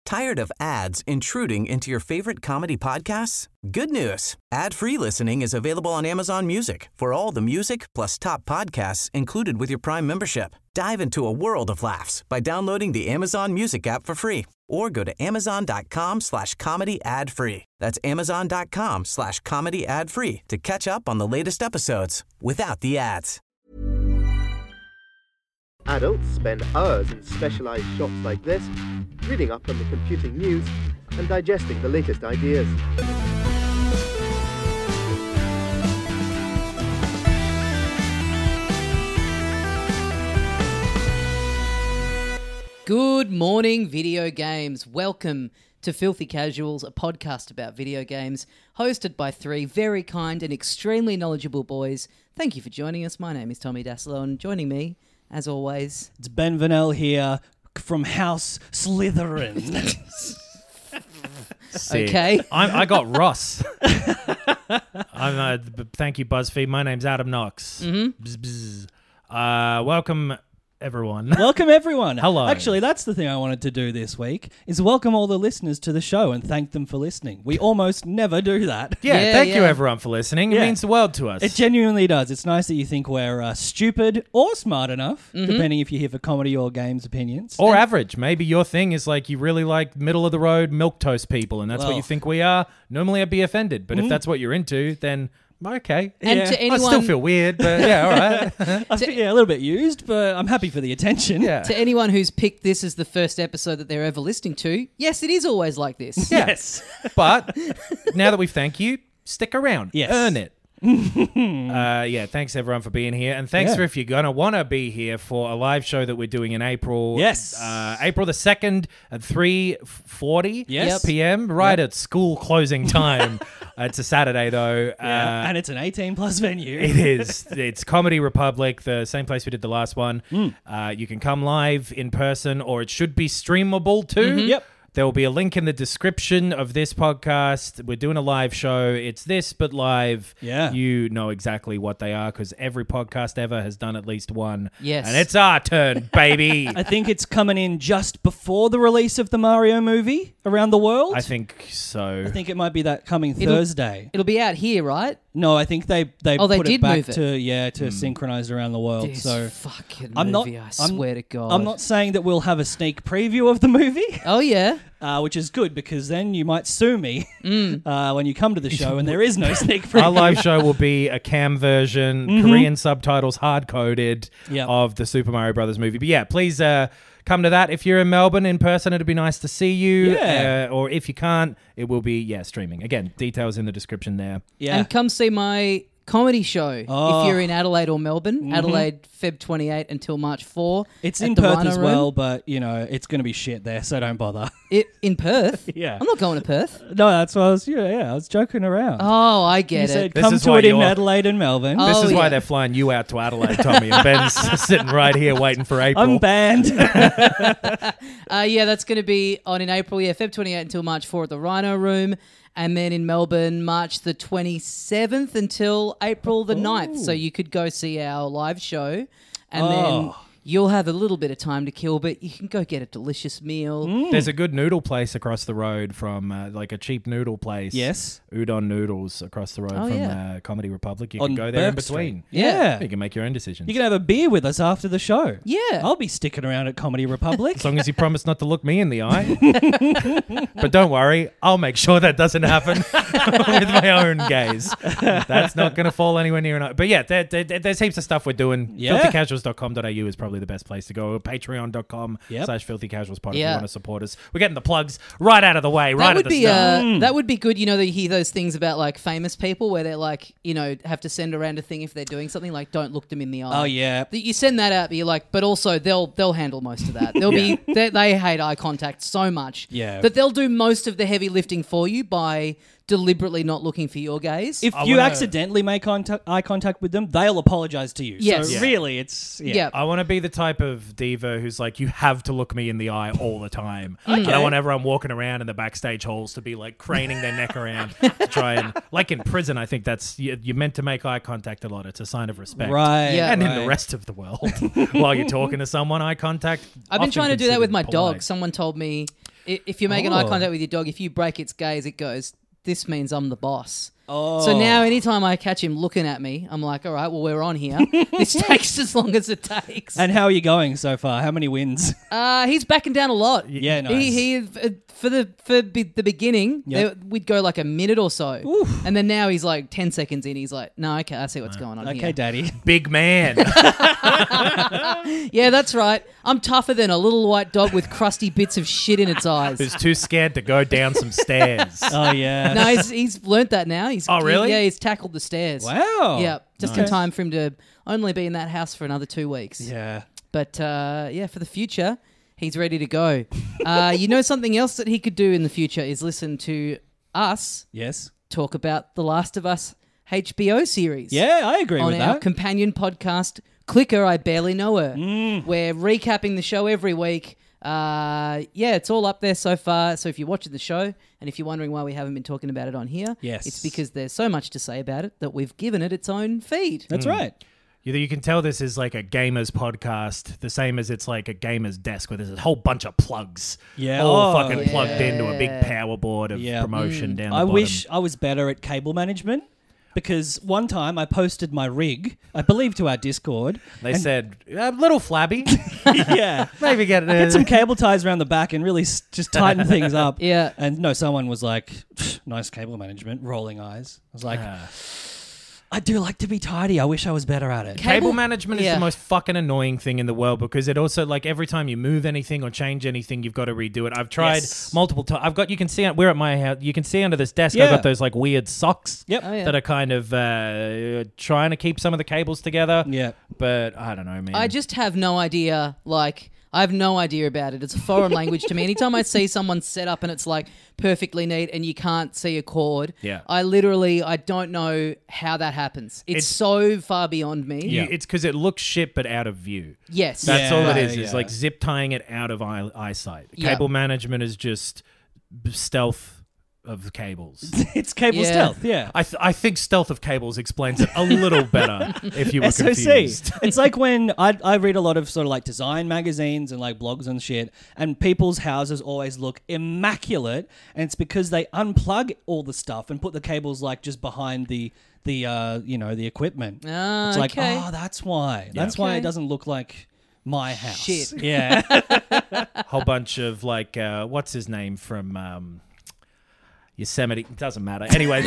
Tired of ads intruding into your favorite comedy podcasts? Good news. Ad-free listening is available on Amazon Music for all the music plus top podcasts included with your Prime membership. Dive into a world of laughs by downloading the Amazon Music app for free or go to amazon.com/comedy ad-free. That's amazon.com/comedy ad-free to catch up on the latest episodes without the ads. Adults spend hours in specialized shops like this, reading up on the computing news and digesting the latest ideas. Good morning, video games. Welcome to Filthy Casuals, a podcast about video games, hosted by three very kind and extremely knowledgeable boys. Thank you for joining us. My name is Tommy Daslow, and joining me, as always, it's Ben Vanel here from House Slytherin. Okay. I got Ross. Thank you, BuzzFeed. My name's Adam Knox. Mm-hmm. Bzz, bzz. Welcome, everyone. Welcome, everyone. Hello. Actually, that's the thing I wanted to do this week, is welcome all the listeners to the show and thank them for listening. We almost never do that. Thank you, everyone, for listening. It Yeah. means the world to us. It genuinely does. It's nice that you think we're stupid or smart enough, depending if you're here for comedy or games opinions. or average. Maybe your thing is like you really like middle-of-the-road milquetoast people, and that's what Well. you think we are. Normally, I'd be offended, but if that's what you're into, then okay. And Yeah. to I anyone, still feel weird, but yeah, all right. I feel, a little bit used, but I'm happy for the attention. Yeah. to anyone who's picked this as the first episode that they're ever listening to, yes, it is always like this. Yes. But now that we thank you, stick around. Yes. Earn it. Thanks everyone for being here, and thanks for if you're gonna want to be here for a live show that we're doing in April. Yes. April the 2nd at 3:40 Yes. p.m. right at school closing time. It's a Saturday though. And it's an 18-plus venue. It is. It's Comedy Republic, the same place we did the last one. You can come live in person, or it should be streamable too. Yep. There will be a link in the description of this podcast. We're doing a live show. It's this, but live. Yeah. You know exactly what they are because every podcast ever has done at least one. Yes. And it's our turn, baby. I think it's coming in just before the release of the Mario movie around the world. I think so. I think it might be that coming It'll- Thursday. It'll be out here, right? No, I think they Oh, they put did it back move it. to synchronized around the world. This So fucking I'm not. movie, I swear to God. I'm not saying that we'll have a sneak preview of the movie, Oh, yeah. which is good because then you might sue me when you come to the show and there is no sneak preview. Our live show will be a cam version, Korean subtitles, hard-coded Yep. of the Super Mario Brothers movie. But yeah, please come to that. If you're in Melbourne in person, it'd be nice to see you. Yeah. Or if you can't, it will be, streaming. Again, details in the description there. Yeah. And come see my comedy show Oh. if you're in Adelaide or Melbourne. Adelaide, Feb 28 until March 4. It's at in the Perth Rhino as Room. well, but it's going to be shit there, so don't bother. In Perth? Yeah. I'm not going to Perth. No, that's what I was. I was joking around. Oh, I you get said it. This come is to why it in you're- Adelaide and Melbourne. Oh, This is why yeah. they're flying you out to Adelaide, Tommy, and Ben's sitting right here waiting for April. I'm banned. That's going to be on in April. Yeah, Feb 28 until March 4 at the Rhino Room. And then in Melbourne, March the 27th until April the 9th. So you could go see our live show. And then you'll have a little bit of time to kill, but you can go get a delicious meal. There's a good noodle place across the road from, like a cheap noodle place. Yes. Udon Noodles across the road Oh, from yeah. Comedy Republic. You On can go there in Burke between. Street. Yeah. You can make your own decisions. You can have a beer with us after the show. Yeah. I'll be sticking around at Comedy Republic. As long as you promise not to look me in the eye. But don't worry, I'll make sure that doesn't happen with my own gaze. That's not going to fall anywhere near an eye. But yeah, there's heaps of stuff we're doing. Yeah. Filthycasuals.com.au is probably the best place to go. Patreon.com/filthycasualspod if you want to support us. We're getting the plugs right out of the way, right That would at the be start. that would be good. You know, you hear those things about like famous people where they're like, have to send around a thing if they're doing something like don't look them in the eye. Oh, yeah. You send that out, but you're like, but also they'll handle most of that. They'll be they hate eye contact so much that they'll do most of the heavy lifting for you by deliberately not looking for your gaze. If you accidentally make eye contact with them, they'll apologize to you. Yes. So really, it's... Yeah. I want to be the type of diva who's like, you have to look me in the eye all the time. And I want everyone walking around in the backstage halls to be like craning their neck around to try and, like in prison, I think that's, you're meant to make eye contact a lot. It's a sign of respect. Right. Yeah. And in the rest of the world, while you're talking to someone, eye contact. I've been often trying to do that with my considered polite. dog. Someone told me If you're making eye Oh. contact with your dog, if you break its gaze, it goes, "This means I'm the boss." Oh. So now anytime I catch him looking at me, I'm like, all right, well, we're on here. This takes as long as it takes. And how are you going so far? How many wins? He's backing down a lot. Yeah, nice. He for the beginning, Yep. we'd go like a minute or so. And then now he's like 10 seconds in, he's like, no, okay, I see what's going on Okay, here. Daddy. Big man. Yeah, that's right. I'm tougher than a little white dog with crusty bits of shit in its eyes. Who's too scared to go down some stairs. Oh, yeah. No, he's learnt that now. Oh, really? Yeah, he's tackled the stairs. Wow. Yeah, just in time for him to only be in that house for another 2 weeks. Yeah. But yeah, for the future, he's ready to go. You know, something else that he could do in the future is listen to us Yes. talk about the Last of Us HBO series. Yeah, I agree On with our that. companion podcast, Clicker, I Barely Know Her. Mm. We're recapping the show every week. Yeah, it's all up there so far. So if you're watching the show and if you're wondering why we haven't been talking about it on here, Yes. it's because there's so much to say about it that we've given it its own feed. That's right. You can tell this is like a gamer's podcast, the same as it's like a gamer's desk where there's a whole bunch of plugs. Yeah. All Oh, fucking plugged into a big power board of Yeah. promotion down the I bottom. wish I was better at cable management because one time I posted my rig, I believe, to our Discord. They said, a little flabby. Yeah. Maybe get Get some cable ties around the back and really just tighten things up. Yeah. And no, someone was like, nice cable management, rolling eyes. I was like, I do like to be tidy. I wish I was better at it. Cable management is Yeah. the most fucking annoying thing in the world because it also, like, every time you move anything or change anything, you've got to redo it. I've tried Yes. multiple times. You can see, we're at my house, you can see under this desk, Yeah. I've got those, like, weird socks Yep. Oh, yeah. that are kind of trying to keep some of the cables together. Yeah. But I don't know, man. I just have no idea, like, I have no idea about it. It's a foreign language to me. Anytime I see someone set up and it's like perfectly neat and you can't see a cord, Yeah. I don't know how that happens. It's so far beyond me. It's because it looks shit but out of view. Yes. That's Yeah, all it right, is yeah. like zip tying it out of eyesight. Yeah. Cable management is just stealth of the cables. It's cable Yeah. stealth, yeah. I think stealth of cables explains it a little better if you were SOC. confused. It's like when I read a lot of sort of like design magazines and like blogs and shit, and people's houses always look immaculate, and it's because they unplug all the stuff and put the cables like just behind the equipment. Ah, It's like, okay. oh, that's why. That's why Okay. it doesn't look like my house. Shit. Yeah. Whole bunch of like what's his name from Yosemite. It doesn't matter. Anyway,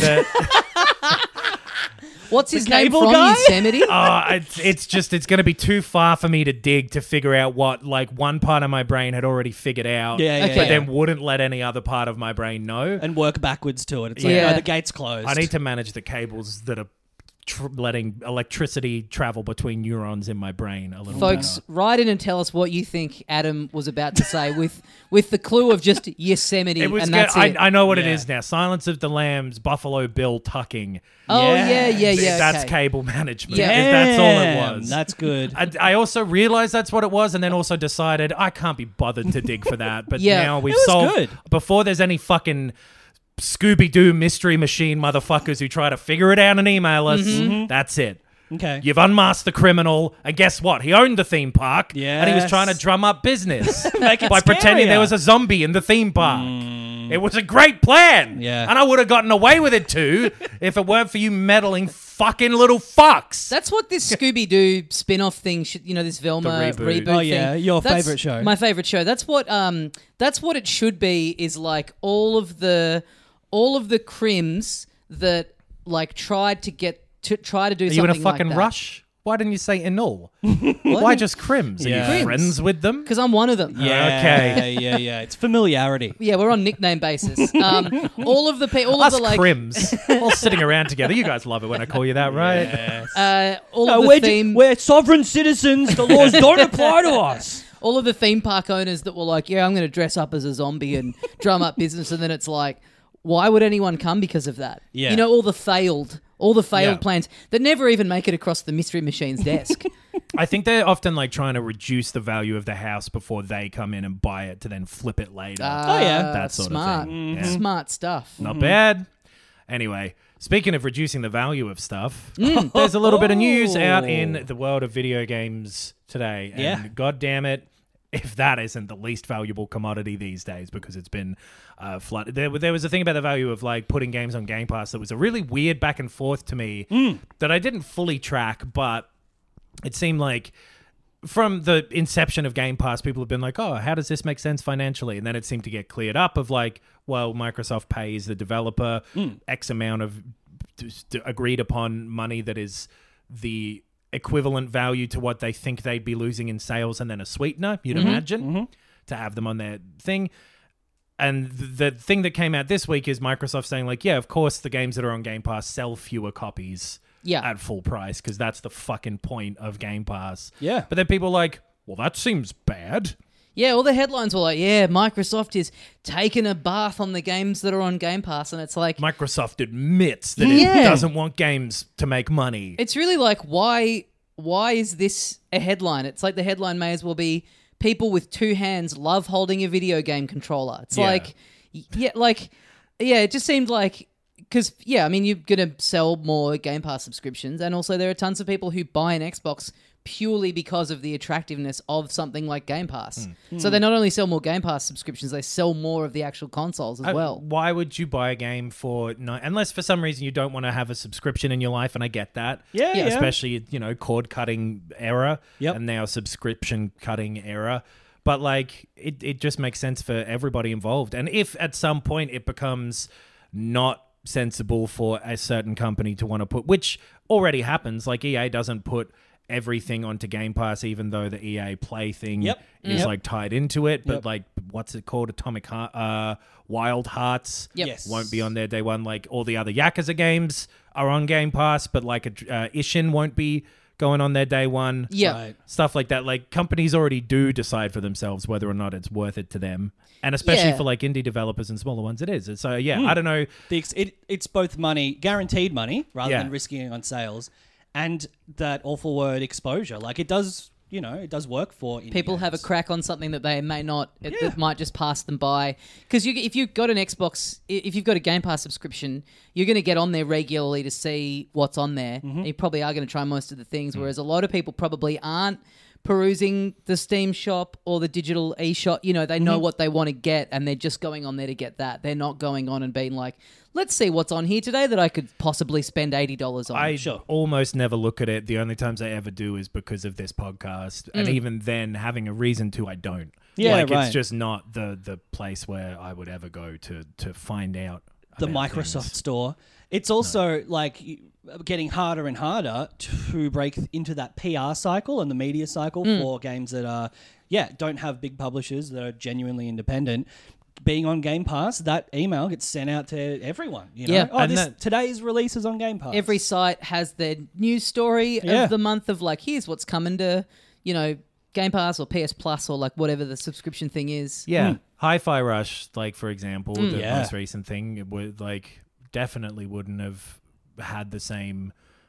What's his name cable from guy? Yosemite? it's going to be too far for me to dig to figure out what like one part of my brain had already figured out, Yeah, Okay. but then wouldn't let any other part of my brain know. And work backwards to it. It's like, Yeah. oh, the gate's closed. I need to manage the cables that are letting electricity travel between neurons in my brain a little Folks, better. write in and tell us what you think Adam was about to say with the clue of just Yosemite, It was and good. that's it. I know what it Yeah. is now. Silence of the Lambs, Buffalo Bill tucking. Oh, Yeah. yeah. That's okay. cable management. Yeah. That's all it Damn, was. That's good. I also realized that's what it was, and then also decided I can't be bothered to dig for that. But Yeah. now we've It was solved. good. Before there's any fucking Scooby-Doo mystery machine motherfuckers who try to figure it out and email us, that's it. Okay. You've unmasked the criminal, and guess what? He owned the theme park, and he was Yes. trying to drum up business Make it by pretending scarier. there was a zombie in the theme park. It was a great plan, Yeah. and I would have gotten away with it too if it weren't for you meddling fucking little fucks. That's what this Scooby-Doo spin-off thing should, this Velma The reboot. reboot Oh, thing. yeah, your That's favourite show. My favorite show. That's what it should be, is like all of the crims that like tried to do Are something you in a like fucking that. rush? Why didn't you say Enul? Why just Crims? Are Yeah. you Crims. friends with them? Because I'm one of them. Yeah, Okay. yeah. It's familiarity. Yeah, we're on nickname basis. All of Us the like, Crims, all sitting around together. You guys love it when I call you that, right? all of the theme, we're sovereign citizens. The laws don't apply to us. all of the theme park owners that were like, yeah, I'm going to dress up as a zombie and drum up business, and then it's like, why would anyone come because of that? Yeah. All the failed Yeah. plans that never even make it across the mystery machine's desk. I think they're often like trying to reduce the value of the house before they come in and buy it to then flip it later. Oh, yeah. That sort of smart, thing. Yeah. smart stuff. Not bad. Anyway, speaking of reducing the value of stuff, there's a little bit of news out in the world of video games today. And Yeah. God damn it, if that isn't the least valuable commodity these days, because it's been flooded. There was a thing about the value of like putting games on Game Pass that was a really weird back and forth to me that I didn't fully track, but it seemed like from the inception of Game Pass, people have been like, oh, how does this make sense financially? And then it seemed to get cleared up of like, well, Microsoft pays the developer X amount of agreed upon money that is the equivalent value to what they think they'd be losing in sales, and then a sweetener, you'd imagine, to have them on their thing. And the thing that came out this week is Microsoft saying like, yeah, of course the games that are on Game Pass sell fewer copies at full price, because that's the fucking point of Game Pass. Yeah. But then people are like, well, that seems bad. Yeah, all the headlines were like, yeah, Microsoft is taking a bath on the games that are on Game Pass. And it's like... Microsoft admits that it doesn't want games to make money. It's really like, why is this a headline? It's like the headline may as well be, people with two hands love holding a video game controller. It's it just seemed like... Because, I mean, you're going to sell more Game Pass subscriptions, and also there are tons of people who buy an Xbox purely because of the attractiveness of something like Game Pass. So they not only sell more Game Pass subscriptions, they sell more of the actual consoles as well. Why would you buy a game for... unless for some reason you don't want to have a subscription in your life, and I get that. Yeah. Especially, cord-cutting era and now subscription-cutting era. But, like, it just makes sense for everybody involved. And if at some point it becomes not sensible for a certain company to want to put, which already happens, like EA doesn't put everything onto Game Pass, even though the EA Play thing is like tied into it. But like, what's it called? Wild Hearts won't be on there day one. Like all the other Yakuza games are on Game Pass, but like Ishin won't be going on their day one. Stuff like that. Like companies already do decide for themselves whether or not it's worth it to them. And especially for like indie developers and smaller ones, it is. So I don't know. It's both money, guaranteed money, rather than risking it on sales, and that awful word exposure. Like it does, it does work for indie people games. have a crack on something that they may not, that might just pass them by. Because if you've got an Xbox, if you've got a Game Pass subscription, you're going to get on there regularly to see what's on there. And you probably are going to try most of the things, whereas a lot of people probably aren't perusing the Steam shop or the digital eShop. They know what they want to get, and they're just going on there to get that. They're not going on and being like, let's see what's on here today that I could possibly spend $80 on. I almost never look at it. The only times I ever do is because of this podcast. And even then, having a reason to, I don't. It's just not the place where I would ever go to find out the about Microsoft things. store. It's also getting harder and harder to break into that PR cycle and the media cycle for games that are, don't have big publishers, that are genuinely independent. Being on Game Pass, that email gets sent out to everyone. Today's release is on Game Pass. Every site has their news story of the month of like, here's what's coming to, Game Pass or PS Plus or like whatever the subscription thing is. Yeah. Hi-Fi Rush, like for example, the most recent thing, it would definitely wouldn't have had the same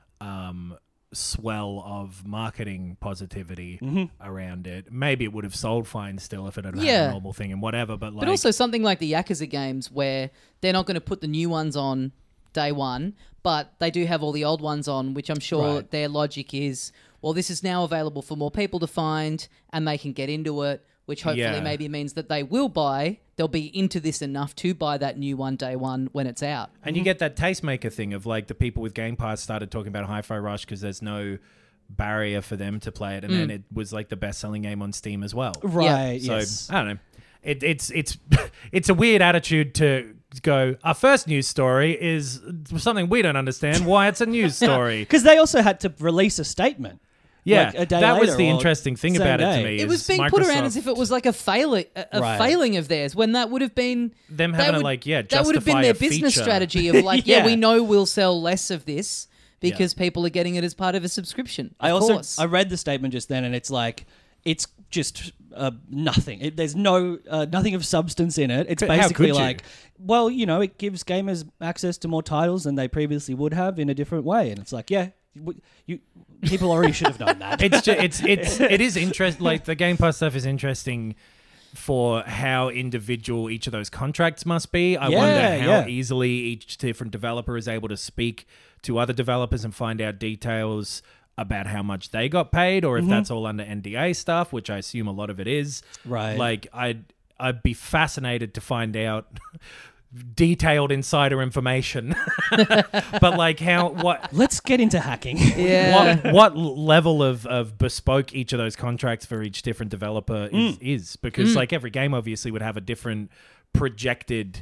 swell of marketing positivity around it. Maybe it would have sold fine still if it had had a normal thing and whatever. But also something like the Yakuza games where they're not going to put the new ones on day one, but they do have all the old ones on, which I'm sure their logic is, well, this is now available for more people to find and they can get into it, which hopefully maybe means that they will buy. They'll be into this enough to buy that new one day one when it's out. And you get that tastemaker thing of like the people with Game Pass started talking about Hi-Fi Rush because there's no barrier for them to play it. And then it was like the best-selling game on Steam as well. Right, So, yes. I don't know. It's it's a weird attitude to go, our first news story is something we don't understand why it's a news story. Because they also had to release a statement. Yeah, like a day that was later the or interesting thing same about it day. to me. It was is being put around as Microsoft- if it was like a failing of theirs, when that would have been Them having to, that would have been justify their a business feature. strategy of like, we know we'll sell less of this because people are getting it as part of a subscription. I course. read the statement just then, and it's like, it's just nothing. There's no nothing of substance in it. It's How basically could you? like, well, it gives gamers access to more titles than they previously would have in a different way, and it's like, people already should have known that. It is interesting. Like the Game Pass stuff is interesting for how individual each of those contracts must be. I wonder how easily each different developer is able to speak to other developers and find out details about how much they got paid, or if that's all under NDA stuff, which I assume a lot of it is. Right. Like, I'd be fascinated to find out detailed insider information. But like what Let's get into hacking. Yeah. what level of bespoke each of those contracts for each different developer is because like every game obviously would have a different projected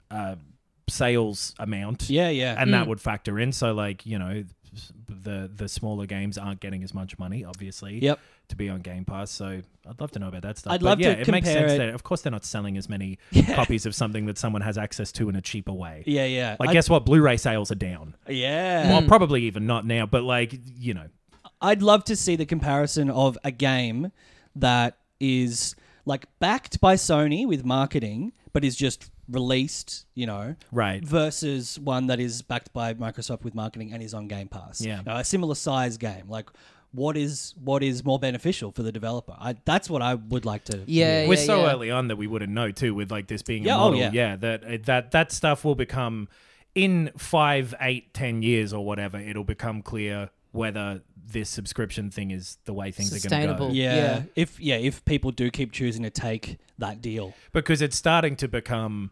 sales amount. Yeah. And that would factor in. So like, you know, the smaller games aren't getting as much money, obviously. Yep. To be on Game Pass, so I'd love to know about that stuff. I'd But love yeah, to it makes compare sense it- that of course they're not selling as many copies of something that someone has access to in a cheaper way. Yeah. Like, guess what? Blu-ray sales are down. Yeah. Well, probably even not now, but like, you know, I'd love to see the comparison of a game that is like backed by Sony with marketing, but is just released, you know, right? versus one that is backed by Microsoft with marketing and is on Game Pass. Yeah. You know, a similar size game. Like, what is more beneficial for the developer? That's what I would like to. Yeah, We're so early on that we wouldn't know too. With like this being a Yeah, oh, model, yeah. that stuff will become in 5, 8, 10 years or whatever. It'll become clear whether this subscription thing is the way things are going to Sustainable. go. Yeah. Yeah. If people do keep choosing to take that deal. Because it's starting to become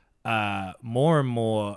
more and more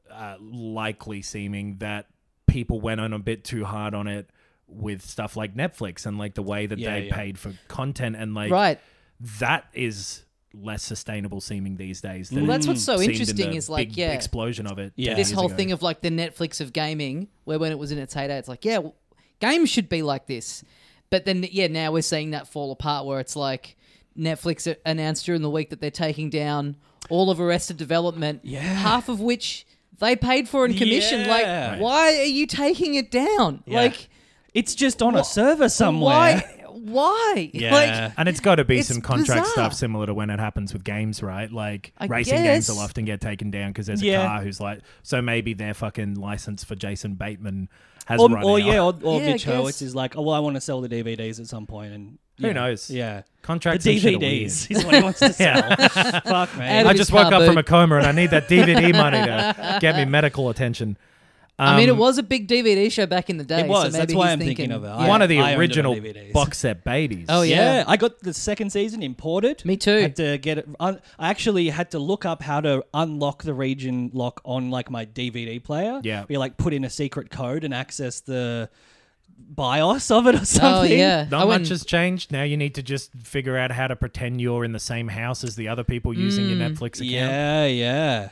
likely seeming that people went on a bit too hard on it with stuff like Netflix and like the way that they paid for content and like Right. that is less sustainable seeming these days. Than Well, that's what's so seemed in interesting the is like, big yeah, explosion of it. Yeah. 10 this years whole ago. thing of like the Netflix of gaming, where when it was in its heyday, it's like, yeah, well, games should be like this. But then, yeah, now we're seeing that fall apart where it's like Netflix announced during the week that they're taking down all of Arrested Development, half of which they paid for in commission. Yeah. Like, Right. why are you taking it down? Yeah. Like, It's just on a server somewhere. Why? Yeah. Like, And it's got to be It's some contract bizarre. stuff similar to when it happens with games, right? Like I racing games guess. will often get taken down because there's a Yeah. car who's like, so maybe their fucking license for Jason Bateman has Or run out. or Yeah, I Mitch guess. Hurwitz is like, oh, well, I want to sell the DVDs at some point, and Who knows? Yeah, Contracts the and shit are DVDs is what he wants to sell. Fuck man. And- I of just his woke up cupboard. from a coma and I need that DVD money to get me medical attention. I mean, it was a big DVD show back in the day. It was. So maybe That's why he's I'm thinking of it. one of the I owned it on original DVDs. box set babies. Oh, yeah. Yeah, I got the second season imported. Me too. Had to get it. I actually had to look up how to unlock the region lock on like my DVD player. Yeah. we like put in a secret code and access the BIOS of it or something. Oh, yeah. Not I much went- has changed. Now you need to just figure out how to pretend you're in the same house as the other people using your Netflix account. Yeah.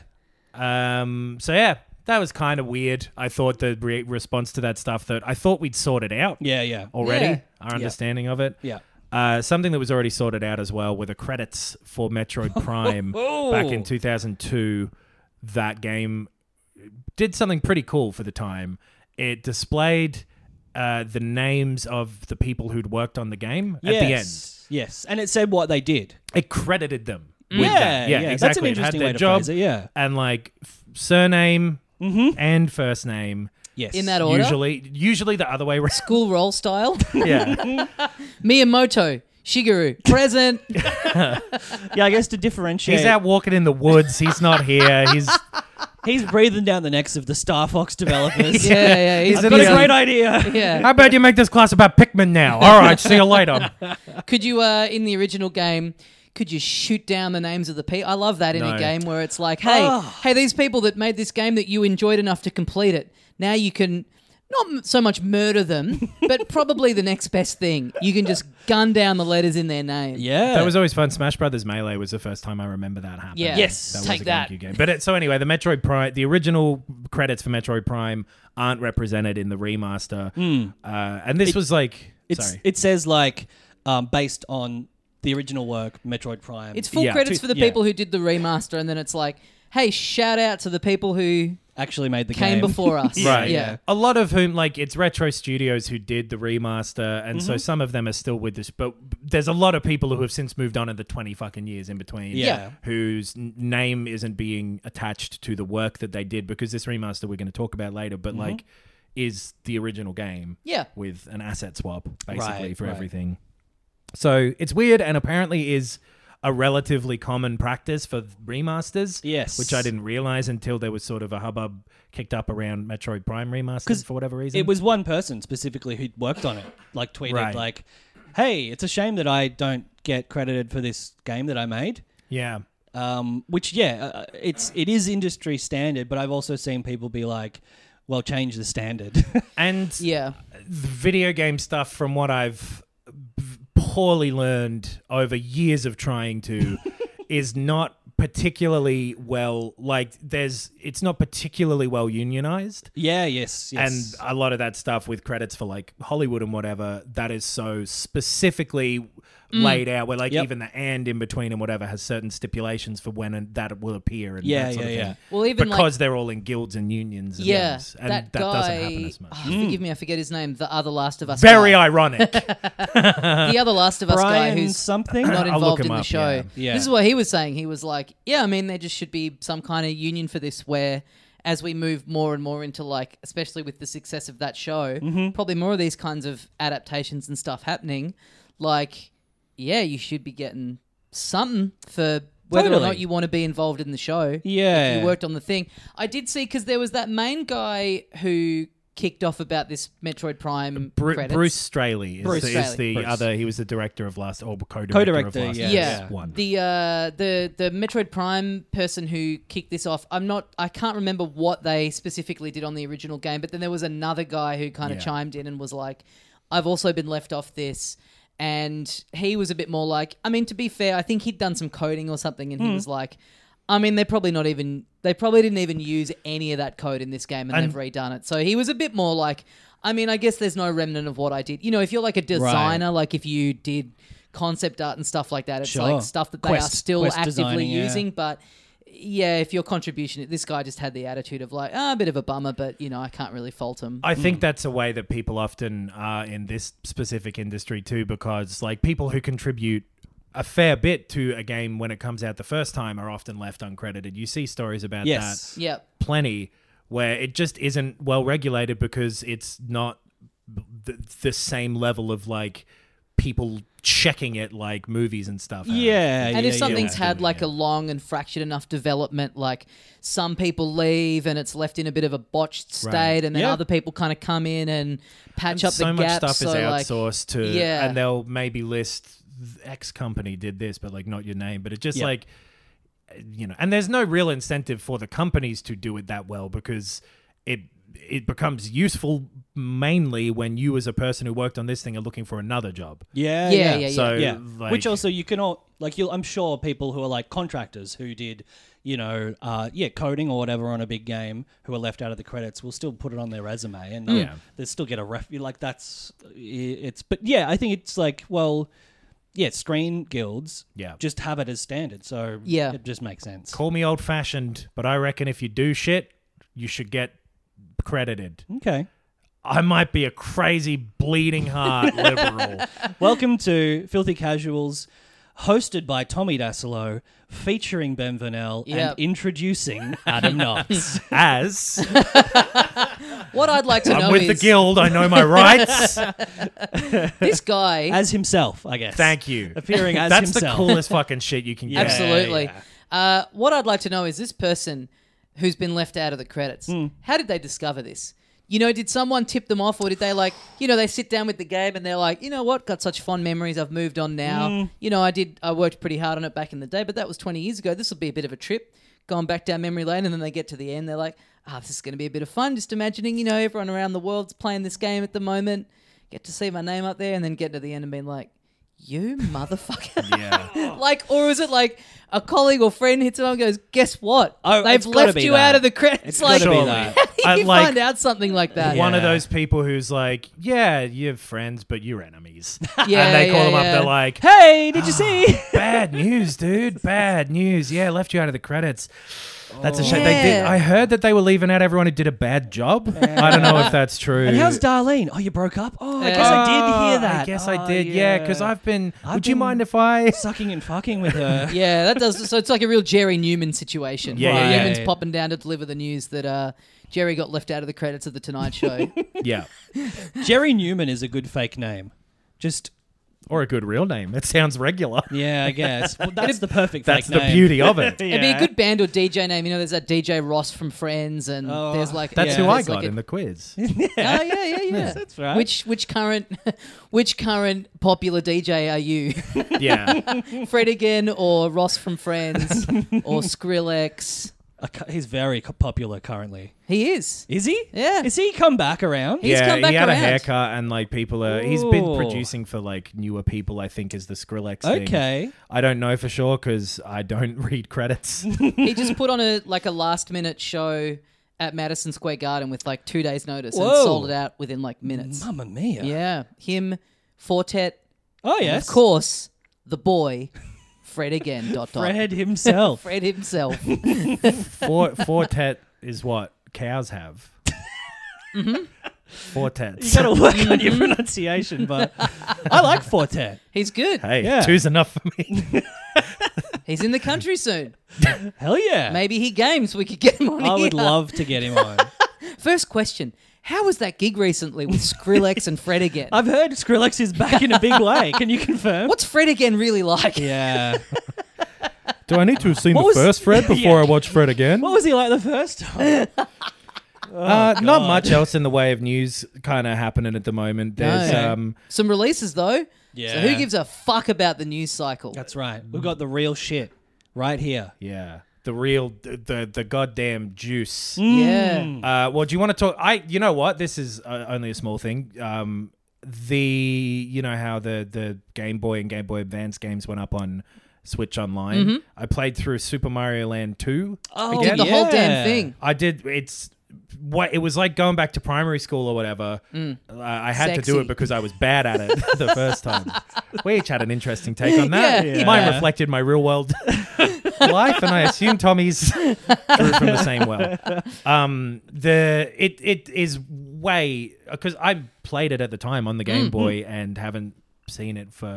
So yeah, that was kind of weird. I thought the response to that stuff that I thought we'd sorted out Yeah. already, Yeah. our understanding of it. Yeah. Something that was already sorted out as well were the credits for Metroid Prime back in 2002. That game did something pretty cool for the time. It displayed the names of the people who'd worked on the game at the end. Yes, and it said what they did. It credited them with Yeah, that. Yeah, yeah. exactly. That's an It had interesting their way to job phrase it, yeah. and like surname and first name. Yes. In that order? Usually the other way around. School roll style. Yeah. Miyamoto, Shigeru, present. Yeah, I guess to differentiate. He's out walking in the woods. He's not here. He's breathing down the necks of the Star Fox developers. Yeah. He's I've got a busy. great idea. Yeah. How about you make this class about Pikmin now? All right, see you later. Could you, in the original game, could you shoot down the names of the people? I love that in No. a game where it's like, hey, these people that made this game that you enjoyed enough to complete it, now you can not so much murder them, but probably the next best thing. You can just gun down the letters in their name. Yeah. That was always fun. Smash Brothers Melee was the first time I remember that happen. Yeah. Yes. That was Take a that. GameCube game. But so anyway, the Metroid Prime, the original credits for Metroid Prime aren't represented in the remaster. And this was like, sorry. It says like based on the original work, Metroid Prime. It's full Yeah. credits for the Yeah. people who did the remaster, and then it's like, hey, shout out to the people who actually made the came game before us. Right. Yeah. A lot of whom, like, it's Retro Studios who did the remaster, and so some of them are still with us. But there's a lot of people who have since moved on in the 20 fucking years in between. Yeah. Whose name isn't being attached to the work that they did, because this remaster we're going to talk about later, but like, is the original game. Yeah. With an asset swap, basically, Right, for right. everything. So it's weird, and apparently is a relatively common practice for remasters. Yes. Which I didn't realize until there was sort of a hubbub kicked up around Metroid Prime remasters for whatever reason. It was one person specifically who worked on it, like tweeted Right. like, "Hey, it's a shame that I don't get credited for this game that I made." Yeah. Which it is industry standard, but I've also seen people be like, "Well, change the standard." And Yeah. the video game stuff, from what I've poorly learned over years of trying to, is not particularly well, it's not particularly well unionized. yes. And a lot of that stuff with credits for like Hollywood and whatever, that is so specifically laid out, where like Yep. even the and in between and whatever has certain stipulations for when that will appear and Yeah, that sort of yeah, thing. Well, even because they're all in guilds and unions and Yeah, things, and that that guy. doesn't happen as much. Forgive me, I forget his name. The other Last of Us. Very guy. ironic. The other Last of Us guy Brian who's something. not I'll involved look him in the up, show. yeah. Yeah. This is what he was saying. He was like, "Yeah, I mean, there just should be some kind of union for this, where as we move more and more into like, especially with the success of that show, probably more of these kinds of adaptations and stuff happening. Like, yeah, you should be getting something for whether or Totally. not you want to be involved in the show. Yeah. if you worked on the thing. I did see, because there was that main guy who kicked off about this Metroid Prime credits. Bruce Straley is, Bruce is Straley. the Bruce. other. He was the director of co-director of Co-director, Last yeah. Yeah, one. the Metroid Prime person who kicked this off, I can't remember what they specifically did on the original game, but then there was another guy who kind of Yeah. chimed in and was like, I've also been left off this. And he was a bit more like, I mean, to be fair, I think he'd done some coding or something, and he was like, I mean, they probably didn't even use any of that code in this game, and they've redone it. So he was a bit more like, I mean, I guess there's no remnant of what I did. You know, if you're like a designer, like if you did concept art and stuff like that, it's Sure. like stuff that they are still Quest actively designing, yeah. using. But yeah, if your contribution, this guy just had the attitude of like, a bit of a bummer, but you know, I can't really fault him. I think that's a way that people often are in this specific industry too, because like people who contribute a fair bit to a game when it comes out the first time are often left uncredited. You see stories about Yes. that Yep. plenty, where it just isn't well regulated because it's not the same level of like people checking it like movies and stuff. have. Yeah. And if yeah, something's yeah. had like a long and fractured enough development, like some people leave and it's left in a bit of a botched state, Right. and then Yeah. other people kind of come in and patch And up so the much gaps. stuff is so like, outsourced to, Yeah. and they'll maybe list X company did this, but like not your name. But it just Yeah. like, you know, and there's no real incentive for the companies to do it that well, because it becomes useful mainly when you as a person who worked on this thing are looking for another job. Yeah. Yeah, yeah, So Yeah. like, Which also you can all like I'm sure people who are like contractors who did, coding or whatever on a big game who are left out of the credits will still put it on their resume and they still get a ref. Like but yeah, I think it's like, well, yeah, screen guilds just have it as standard. So Yeah. it just makes sense. call me old fashioned, but I reckon if you do shit, you should get credited. Okay. I might be a crazy bleeding heart liberal. Welcome to Filthy Casuals, hosted by Tommy Dasilo, featuring Ben Vernell Yep. and introducing Adam Knox. As what I'd like to know I'm with is the guild, I know my rights. this guy. As himself, I guess. Thank you. Appearing as That's himself. the coolest fucking shit you can get. Absolutely. yeah. What I'd like to know is this person who's been left out of the credits. How did they discover this? You know, did someone tip them off, or did they they sit down with the game and they're like, you know what, got such fond memories, I've moved on now. You know, I worked pretty hard on it back in the day, but that was 20 years ago. This will be a bit of a trip, going back down memory lane, and then they get to the end, they're like, this is going to be a bit of fun, just imagining, you know, everyone around the world's playing this game at the moment, get to see my name up there, and then get to the end and being like, you motherfucker. Yeah. Or is it like a colleague or friend hits it on and goes, guess what? Oh, They've it's gotta left be you that. out of the credits. It's Like, gotta be Surely. that. how do you Like, find out something like that? One of Yeah. those people who's like, yeah, you're friends, but you're enemies. Yeah, and they call them up, yeah. they're like, Hey, did you see? bad news, dude. Bad news. Yeah, left you out of the credits. That's a shame. They did. Yeah. I heard that they were leaving out everyone who did a bad job. I don't know if that's true. And how's Darlene? Oh, you broke up? Oh, I guess I did hear that. I guess Oh, I did. Yeah, because I've been. Would you been- mind if I? sucking and fucking with her. Yeah, that does. So it's like a real Jerry Newman situation. Yeah, where yeah, yeah. Newman's popping down to deliver the news that Jerry got left out of the credits of The Tonight Show. Yeah. Jerry Newman is a good fake name. Just Or a good real name. It sounds regular. Yeah, I guess. Well, that's the perfect That's fake the name. beauty of it. It'd be a good band or DJ name. You know, there's that DJ Ross from Friends, and there's like That's Yeah. who I there's got like in the quiz. Oh yeah. That's right. Which current popular DJ are you? Yeah. Fred again, or Ross from Friends, or Skrillex? He's very popular currently. He is. Is he? Yeah. Is he come back around? He's come back he had around. a haircut and like people are. He's been Ooh. producing for like newer people. I think is the Skrillex thing. Okay. I don't know for sure because I don't read credits. He just put on a last minute show at Madison Square Garden with like 2 days notice and Whoa. sold it out within like minutes. Mamma mia. Yeah, him, Fortet, Oh, and yes. of course, the boy, Fred again. Fred himself. Fred himself. Fortet is what cows have. Fortets. You gotta work on your pronunciation, but I like Fortet. He's good. Hey, Yeah. two's enough for me. He's in the country soon. Hell yeah. Maybe he games. We could get him on I would here. love to get him on. First question. How was that gig recently with Skrillex and Fred again? I've heard Skrillex is back in a big way. Can you confirm? What's Fred again really like? Yeah. Do I need to have seen What was- first Fred before I watch Fred again? What was he like the first time? Not much else in the way of news kind of happening at the moment. There's No. Some releases though. Yeah. So who gives a fuck about the news cycle? That's right. We've got the real shit right here. yeah, the real the goddamn juice. Yeah. Well, do you want to talk? You know what? This is only a small thing. You know how the Game Boy and Game Boy Advance games went up on Switch Online. I played through Super Mario Land 2. Oh, did the whole damn thing. I did. It was like going back to primary school or whatever. I had to do Sexy. it because I was bad at it the first time. We each had an interesting take on that. Yeah. Mine reflected my real world life, and I assume Tommy's drew from the same well. It is way because I played it at the time on the Game Boy and haven't seen it for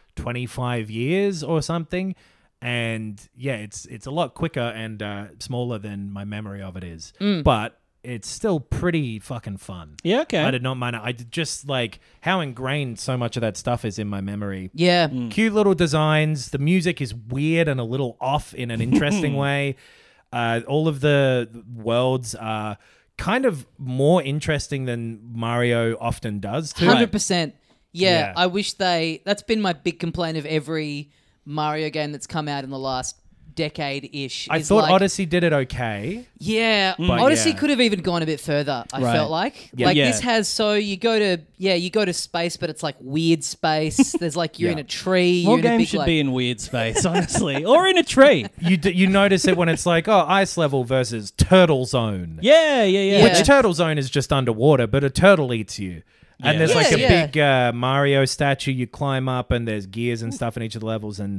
25 years or something. And yeah, it's a lot quicker and smaller than my memory of it is. But it's still pretty fucking fun. Yeah, okay. I did not mind it. I did just like how ingrained so much of that stuff is in my memory. Yeah. Cute little designs. The music is weird and a little off in an interesting way. All of the worlds are kind of more interesting than Mario often does too. 100%. Yeah, Yeah. I wish that's been my big complaint of every Mario game that's come out in the last decade-ish. I is thought like, Odyssey did it okay. Yeah, But Odyssey yeah. could have even gone a bit further. I Right. felt like Yeah. like Yeah. this has you go to space, but it's like weird space. There's like you're Yeah. in a tree. More you're in a games big, should like, be in weird space, honestly. Or in a tree. You notice it when it's like, oh, ice level versus turtle zone. Yeah. Yeah. Which turtle zone is just underwater, but a turtle eats you. And Yeah. there's like a Yeah. big Mario statue you climb up, and there's gears and stuff in each of the levels, and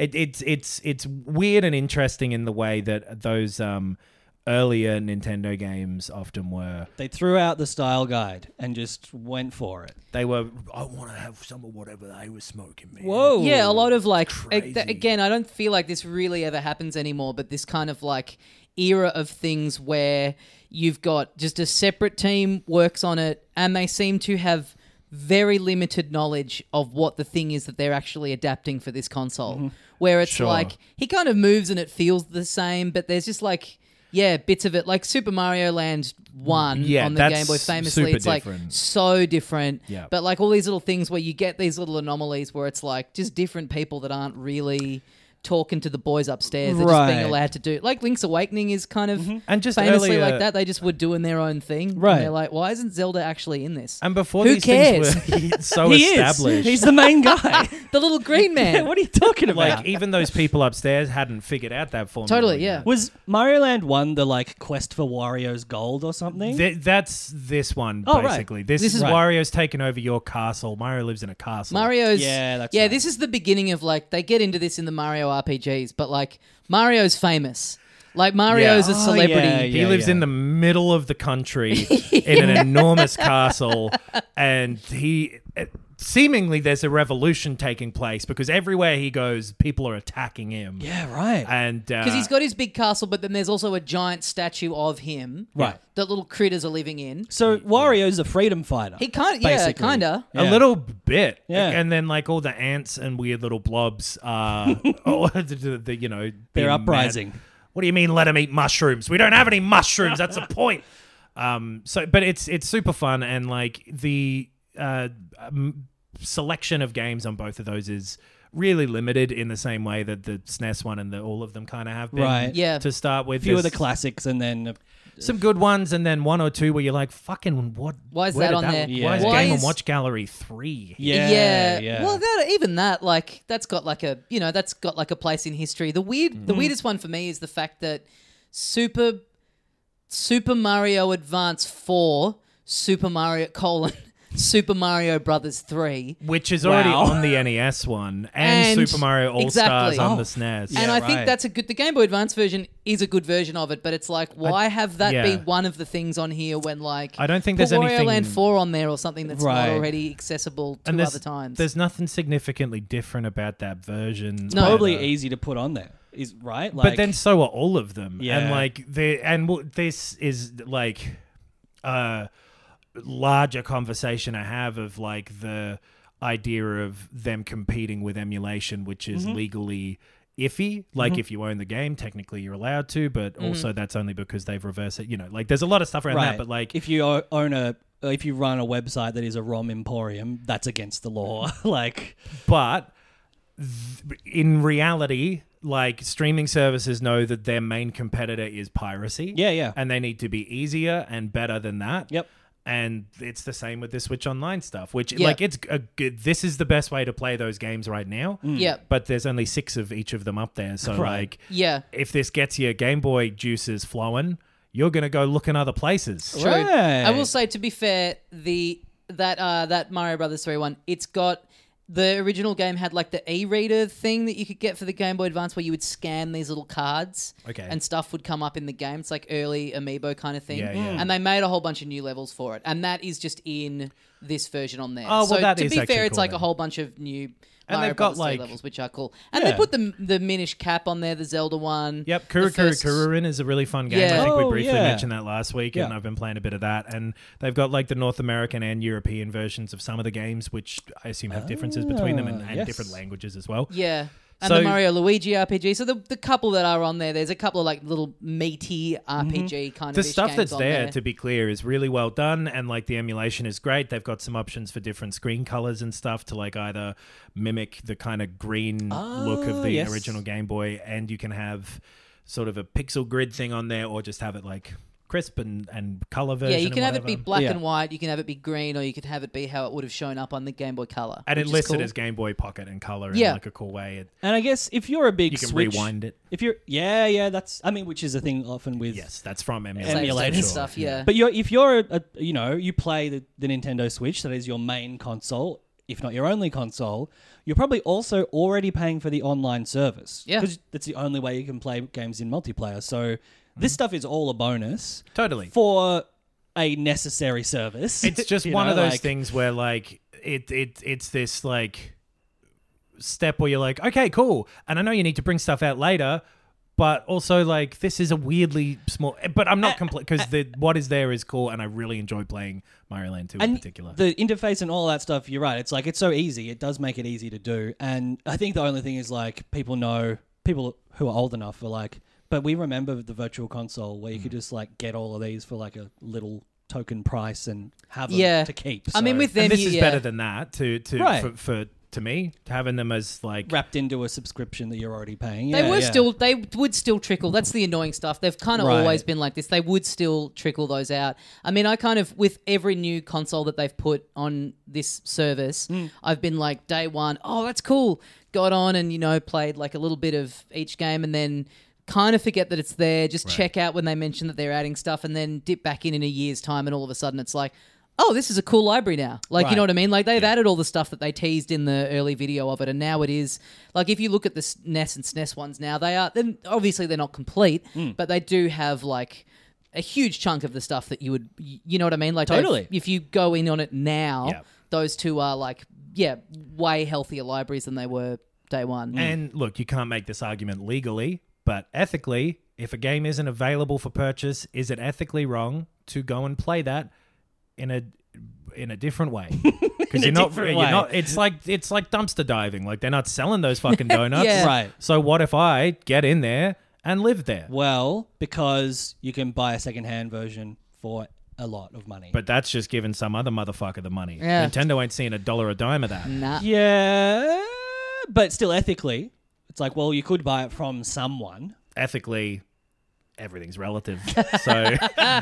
it's weird and interesting in the way that those earlier Nintendo games often were. They threw out the style guide and just went for it. They were, I want to have some of whatever they were smoking, man. Whoa. Yeah, a lot of like Crazy. again, I don't feel like this really ever happens anymore, but this kind of like era of things where you've got just a separate team works on it and they seem to have very limited knowledge of what the thing is that they're actually adapting for this console. Where it's Sure. like he kind of moves and it feels the same, but there's just like bits of it, like Super Mario Land 1 Yeah, on the that's Game Boy, famously, super it's like different. so different. Yeah. But like all these little things where you get these little anomalies where it's like just different people that aren't really talking to the boys upstairs. They're just being Right. allowed to do. Like Link's Awakening is kind of And just famously earlier- like that. They just were doing their own thing. Right. And they're like, why isn't Zelda actually in this? And before Who these cares? things were so He established. is. He's the main guy. The little green man. What are you talking about? like even those people upstairs hadn't figured out that formula. Totally, yet. yeah. Was Mario Land 1 the like quest for Wario's gold or something? That's this one, Oh, right. basically. This is Right. Wario's taken over your castle. Mario lives in a castle. Mario's Yeah, that's right. this is the beginning of like they get into this in the Mario RPGs, but like Mario's famous. Like Mario's Yeah. a celebrity. yeah, He lives in the middle of the country in an enormous castle, and seemingly there's a revolution taking place because everywhere he goes, people are attacking him. Yeah, right. And Because he's got his big castle, but then there's also a giant statue of him. Right. That little critters are living in. So Wario's a freedom fighter. He kind of, basically. kind of. a little bit. Yeah. And then like all the ants and weird little blobs are, you know, They're being uprising. mad. What do you mean let them eat mushrooms? We don't have any mushrooms. That's the point. But it's super fun, and like the selection of games on both of those is really limited in the same way that the SNES one and all of them kind of have been. Right. Yeah. To start with, A few of the There's classics, and then some good ones, and then one or two where you're like, "Fucking what? Why is where that did on there? Why is Why Game is- and Watch Gallery 3? yeah. Well, even that, like, that's got like a, that's got like a place in history. The weirdest one for me is the fact that Super Mario Advance 4, Super Mario Brothers 3. Which is already Wow. on the NES one and Super Mario All Stars Exactly. on Oh. the SNES. And I think right. that's the Game Boy Advance version is a good version of it, but it's like, why have that be yeah. one of the things on here when like I don't think put there's Wario anything- Land 4 on there or something that's Right. not already accessible And two there's, other times. there's nothing significantly different about that version. No. probably either. easy to put on there. Is right. Like, But then so are all of them. Yeah. And like this is like a larger conversation I have of like the idea of them competing with emulation, which is legally iffy. Like if you own the game, technically you're allowed to, but also that's only because they've reversed it. You know, like there's a lot of stuff around right. that, but like if you if you run a website that is a ROM emporium, that's against the law. Like, But in reality, like streaming services know that their main competitor is piracy. Yeah. And they need to be easier and better than that. Yep. And it's the same with the Switch Online stuff, which Yeah. like it's a good. This is the best way to play those games right now. Yeah. But there's only 6 of each of them up there, so Right. like Yeah. if this gets your Game Boy juices flowing, you're gonna go look in other places. True. Right. I will say, to be fair, that Mario Brothers 3 one, it's got the original game had like the e-reader thing that you could get for the Game Boy Advance, where you would scan these little cards, Okay. and stuff would come up in the game. It's like early Amiibo kind of thing. Yeah, yeah. And they made a whole bunch of new levels for it, and that is just in this version on there. Oh, well, so that to is be actually fair, it's cool like a then. whole bunch of new. And Mario they've got, Brothers 3 like- levels, which are cool, and Yeah. they put the Minish Cap on there, the Zelda one. Yep, the first- Kururin is a really fun game. Yeah. I think we Oh, briefly yeah. mentioned that last week, and Yeah. I've been playing a bit of that. And they've got like the North American and European versions of some of the games, which I assume have differences between them and yes. different languages as well. Yeah. And So- the Mario Luigi RPG. So the couple that are on there's a couple of like little meaty RPG kind The of stuff games that's on there, to be clear, is really well done, and like the emulation is great. They've got some options for different screen colors and stuff to like either mimic the kind of green look of the yes. original Game Boy, and you can have sort of a pixel grid thing on there, or just have it like crisp and color version. Yeah, you can and have it be whatever. black Yeah. and white, you can have it be green, or you could have it be how it would have shown up on the Game Boy Color. And it which is lists cool. it as Game Boy Pocket and color in Yeah. like a cool way. and I guess if you're a big You can Switch, rewind it. If you're, yeah, that's. I mean, which is a thing often with. Yes, that's from Same emulation. Emulators. stuff, yeah. But if you're you play the Nintendo Switch, that is your main console, if not your only console, you're probably also already paying for the online service. Yeah. Because that's the only way you can play games in multiplayer. So this stuff is all a bonus. Totally. For a necessary service. It's just You one know, of those like- things where like it's this like step where you're like, okay, cool, and I know you need to bring stuff out later, but also like this is a weirdly small. But I'm not complete because what is there is cool, and I really enjoy playing Mario Land 2 in And particular. the interface and all that stuff, you're right. It's like, it's so easy. It does make it easy to do. And I think the only thing is like people who are old enough are like, but we remember the Virtual Console where you could just like get all of these for like a little token price and have them Yeah. to keep. I mean, So- with them, And this you- is yeah. better than that Right. for to me, having them as like wrapped into a subscription that you're already paying. They Yeah, were yeah. they would still trickle. That's the annoying stuff. They've kind of Right. always been like this. They would still trickle those out. I mean, I kind of, with every new console that they've put on this service, I've been like, day one, oh, that's cool. Got on and, played like a little bit of each game, and then kind of forget that it's there. Just check out when they mention that they're adding stuff, and then dip back in a year's time, and all of a sudden it's like, oh, this is a cool library now. Like, you know Right. what I mean? Like, they've added all the stuff that they teased in the early video of it, and now it is, like, if you look at the NES and SNES ones now, then obviously they're not complete, but they do have, like, a huge chunk of the stuff that you would, you know what I mean? Like, Totally. if you go in on it now, Yeah. those two are, like, way healthier libraries than they were day one. And look, you can't make this argument legally, but ethically, if a game isn't available for purchase, is it ethically wrong to go and play that in a different way? Because you're not. It's like dumpster diving. Like they're not selling those fucking donuts. Yeah. Right. So what if I get in there and live there? Well, because you can buy a secondhand version for a lot of money. But that's just giving some other motherfucker the money. Yeah. Nintendo ain't seeing $1 a dime of that. Nah. yeah, but still ethically, it's like, well, you could buy it from someone. Ethically, everything's relative. So, you know.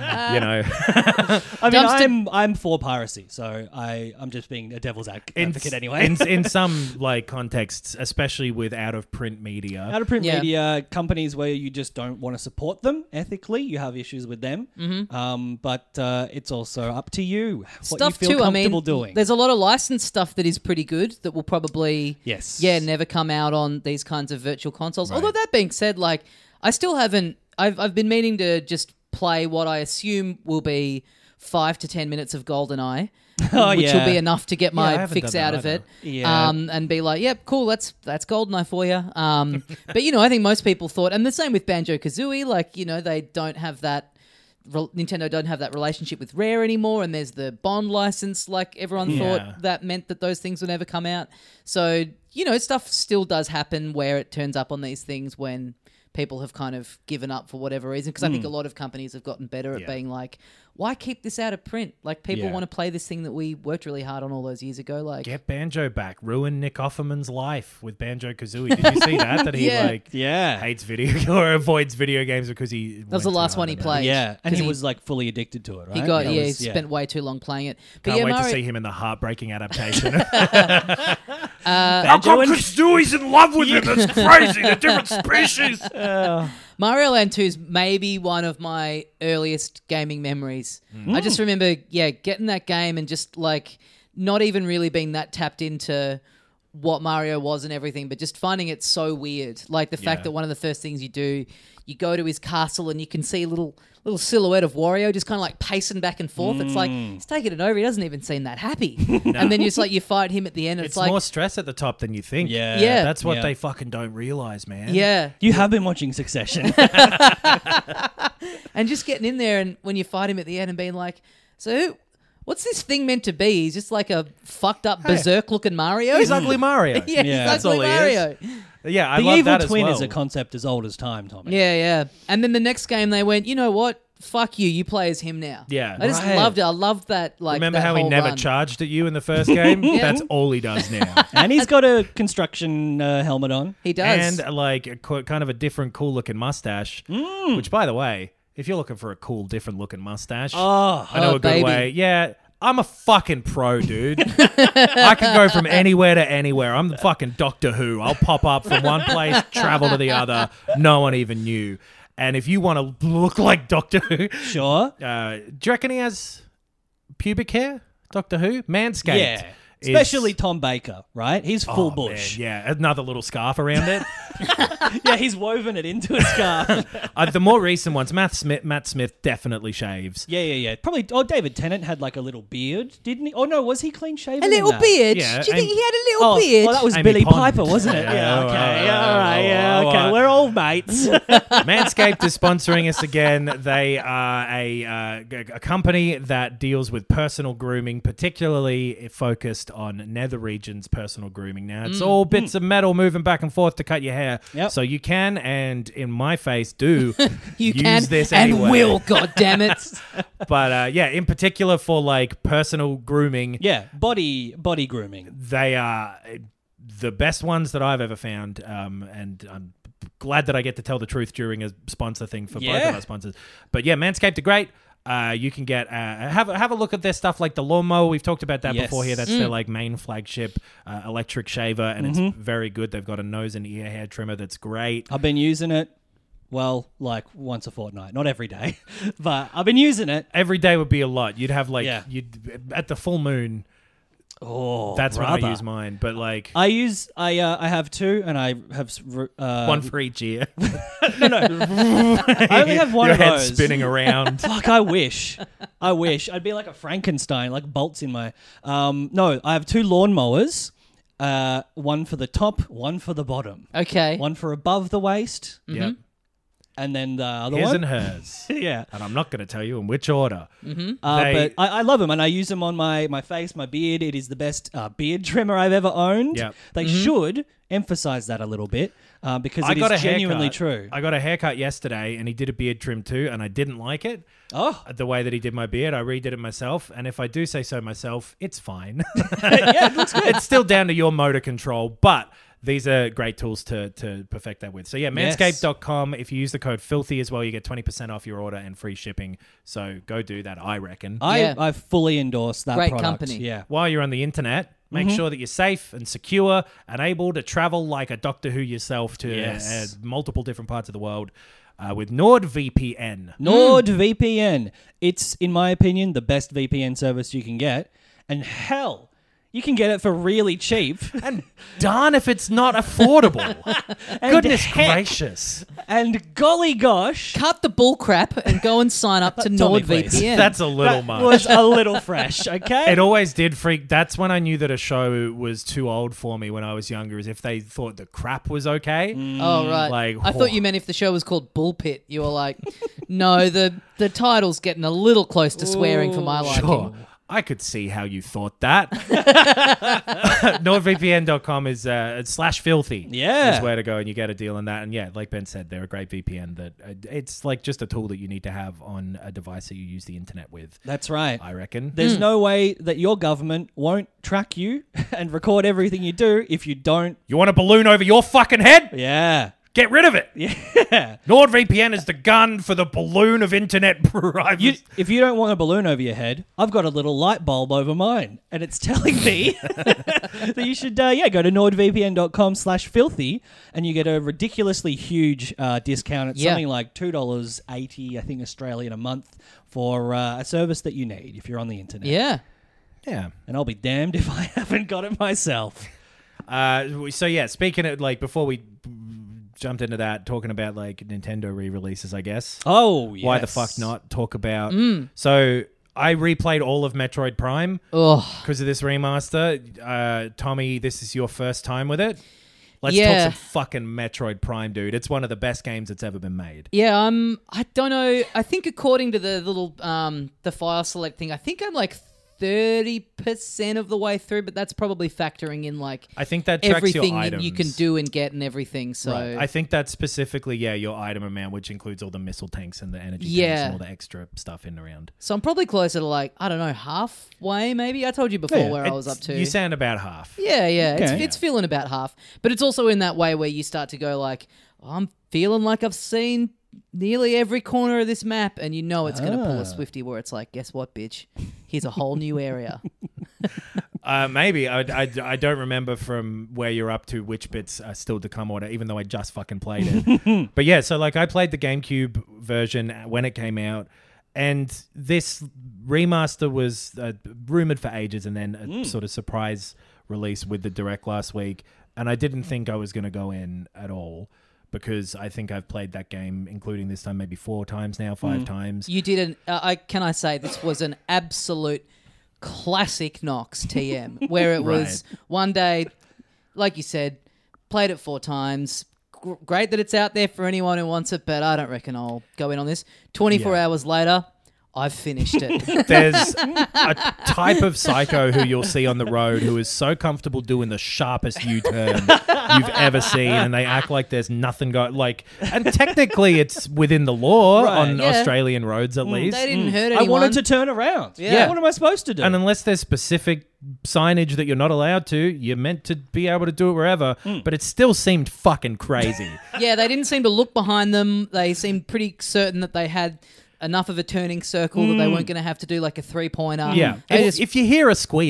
I mean, I'm for piracy, so I'm just being a devil's advocate anyway. In some like contexts, especially with out of print media. Out of print Yeah. media, companies where you just don't want to support them ethically, you have issues with them. But it's also up to you what Stuff you feel too. comfortable doing. There's a lot of licensed stuff that is pretty good that will probably never come out on these kinds of virtual consoles. Right. Although that being said, like I still haven't. I've been meaning to just play what I assume will be 5 to 10 minutes of GoldenEye, which will be enough to get I my haven't fix done out that of it. either. Yeah. And be like, yep, cool, that's GoldenEye for you. But you know, I think most people thought, and the same with Banjo-Kazooie, like, you know, they don't have that. Nintendo don't have that relationship with Rare anymore, and there's the Bond license. Like everyone Yeah. thought that meant that those things would never come out. So you know, stuff still does happen where it turns up on these things when people have kind of given up for whatever reason. Because I think a lot of companies have gotten better at being like, why keep this out of print? Like people want to play this thing that we worked really hard on all those years ago. Like Get Banjo back. Ruin Nick Offerman's life with Banjo-Kazooie. Did you see that? That he hates video or avoids video games because he. that was the last one he played. Yeah, and 'Cause he was like fully addicted to it, right? He got That he was- spent way too long playing it. But Can't yeah, wait Mario, to see him in the heartbreaking adaptation. How come Kazooie's in love with him? That's crazy. They're different species. Mario Land 2 is maybe one of my earliest gaming memories. I just remember, getting that game and just like not even really being that tapped into what Mario was and everything, but just finding it so weird. Like the fact that one of the first things you do, you go to his castle and you can see a little silhouette of Wario just kind of like pacing back and forth. It's like, he's taking it over. He doesn't even seem that happy. And then it's like you fight him at the end. And It's it's like, more stress at the top than you think. Yeah. That's what Yeah. they fucking don't realize, man. yeah. You have been watching Succession. And just getting in there and when you fight him at the end and being like, so what's this thing meant to be? He's just like a fucked up berserk looking Mario? He's Ugly Mario. yeah, Yeah. he's That's ugly all he Mario. Yeah, I The love evil that as twin well. is a concept as old as time, Tommy. Yeah. And then the next game they went, you know what? Fuck you. You play as him now. Yeah. I just Right. loved it. I loved that. Like, Remember that how he whole never run. charged at you in the first game? That's all he does now. And he's got a construction helmet on. He does. And like kind of a different cool looking mustache, which by the way, if you're looking for a cool different looking mustache, Oh, I know a good baby. way. Yeah, I'm a fucking pro, dude. I can go from anywhere to anywhere. I'm the fucking Doctor Who. I'll pop up from one place, travel to the other. No one even knew. And if you want to look like Doctor Who, sure. do you reckon he has pubic hair? Doctor Who? Manscaped. Yeah. is- Especially Tom Baker, right? He's full Oh, bush. man, yeah, another little scarf around it. Yeah, he's woven it into a scarf. The more recent ones, Matt Smith definitely shaves. Yeah. Probably. Oh, David Tennant had like a little beard, didn't he? Oh no, was he clean shaven? a in little that? beard. Yeah, Do you think and- he had a little Oh, beard? well, that was Amy Billy Pond. Piper, wasn't it? Yeah, Okay. oh, All right. Yeah. oh, Okay. oh, We're all mates. Manscaped is sponsoring us again. They are a company that deals with personal grooming, particularly focused on nether regions personal grooming. Now, it's all bits of metal moving back and forth to cut your hair. Yep. So you can, and in my face, do you use can this and anyway. will. God damn it! But yeah, in particular for like personal grooming, Yeah. Body grooming. they are the best ones that I've ever found, and I'm glad that I get to tell the truth during a sponsor thing for both Yeah. of our sponsors. But yeah, Manscaped are great. You can get have a look at their stuff like the lawnmower. We've talked about that Yes. before here. That's their like main flagship electric shaver, and it's very good. They've got a nose and ear hair trimmer that's great. I've been using it. Well, like once a fortnight, not every day, but I've been using it. Every day would be a lot. You'd have like Yeah. you'd at the full moon. Oh, That's when brother. I use mine. But like I have two, and I have one for each ear. I only have one Your of head those. spinning around. Fuck, I wish. I'd be like a Frankenstein, like bolts in my. No, I have two lawnmowers. One for the top, one for the bottom. Okay. One for above the waist, Yep. and then the other His one. and hers. Yeah. And I'm not going to tell you in which order. But I love them, and I use them on my face, my beard. It is the best beard trimmer I've ever owned. Yep. They should emphasize that a little bit because it is genuinely true. I got a haircut yesterday, and he did a beard trim too, and I didn't like it. Oh. The way that he did my beard, I redid it myself, and if I do say so myself, it's fine. Yeah, it looks good. It's still down to your motor control, but these are great tools to perfect that with. So yeah, manscaped.com. If you use the code FILTHY as well, you get 20% off your order and free shipping. So go do that, I reckon. I fully endorse that Great product. company. Yeah. While you're on the internet, make sure that you're safe and secure and able to travel like a Doctor Who yourself to Yes. multiple different parts of the world with NordVPN. NordVPN. It's, in my opinion, the best VPN service you can get. And hell, you can get it for really cheap. And darn if it's not affordable. Goodness gracious. And golly gosh, Cut the bull crap and go and sign up to Tommy, please. NordVPN. That's a little that much. was a little fresh, okay? It always did freak. That's when I knew that a show was too old for me when I was younger, is if they thought the crap was okay. Oh, right. Like, I thought you meant if the show was called Bull Pit. You were like, no, the title's getting a little close to swearing for my liking. Sure. I could see how you thought that. NordVPN.com is /filthy. Yeah. Is where to go, and you get a deal on that. And yeah, like Ben said, they're a great VPN that it's like just a tool that you need to have on a device that you use the internet with. That's right. I reckon. There's no way that your government won't track you and record everything you do if you don't. You want a balloon over your fucking head? Yeah. Get rid of it. Yeah. NordVPN is the gun for the balloon of internet privacy. If you don't want a balloon over your head, I've got a little light bulb over mine, and it's telling me that you should, go to nordvpn.com/filthy, and you get a ridiculously huge discount. It's something like $2.80, I think, Australian a month for a service that you need if you're on the internet. Yeah. Yeah. And I'll be damned if I haven't got it myself. So yeah, speaking of like before we jumped into that, talking about like Nintendo re-releases, I guess. Oh, yes. Why the fuck not talk about? So I replayed all of Metroid Prime Oh, because of this remaster. Tommy, this is your first time with it. Let's Yeah. talk some fucking Metroid Prime, dude. It's one of the best games that's ever been made. yeah. I don't know. I think according to the little the file select thing, I think I'm like 30% of the way through, but that's probably factoring in like I think that tracks everything your you items. can do and get and everything. So Right. I think that's specifically, your item amount, which includes all the missile tanks and the energy tanks Yeah. and all the extra stuff in and around. So I'm probably closer to like, I don't know, halfway maybe. I told you before Yeah. where I was up to. You sound about half. Yeah. Okay. It's feeling about half. But it's also in that way where you start to go like, I'm feeling like I've seen nearly every corner of this map, and you know it's going to pull a Swifty where it's like, guess what, bitch? Here's a whole new area. Maybe. I don't remember from where you're up to which bits are still to come order, even though I just fucking played it. But yeah, so like I played the GameCube version when it came out, and this remaster was rumored for ages and then a sort of surprise release with the Direct last week. And I didn't think I was going to go in at all because I think I've played that game, including this time, maybe 4 times now, 5 times. You did can I say this was an absolute classic Nox TM, where it was one day, like you said, played it 4 times. Great that it's out there for anyone who wants it, but I don't reckon I'll go in on this. 24 hours later, I've finished it. There's a type of psycho who you'll see on the road who is so comfortable doing the sharpest U-turn you've ever seen, and they act like there's nothing going. Like, and technically, it's within the law on Yeah. Australian roads, at least. They didn't hurt I anyone. wanted to turn around. Yeah. What am I supposed to do? And unless there's specific signage that you're not allowed to, you're meant to be able to do it wherever. But it still seemed fucking crazy. Yeah, they didn't seem to look behind them. They seemed pretty certain that they had enough of a turning circle that they weren't going to have to do like a 3-pointer. Yeah. They If, just- if you hear a squeal,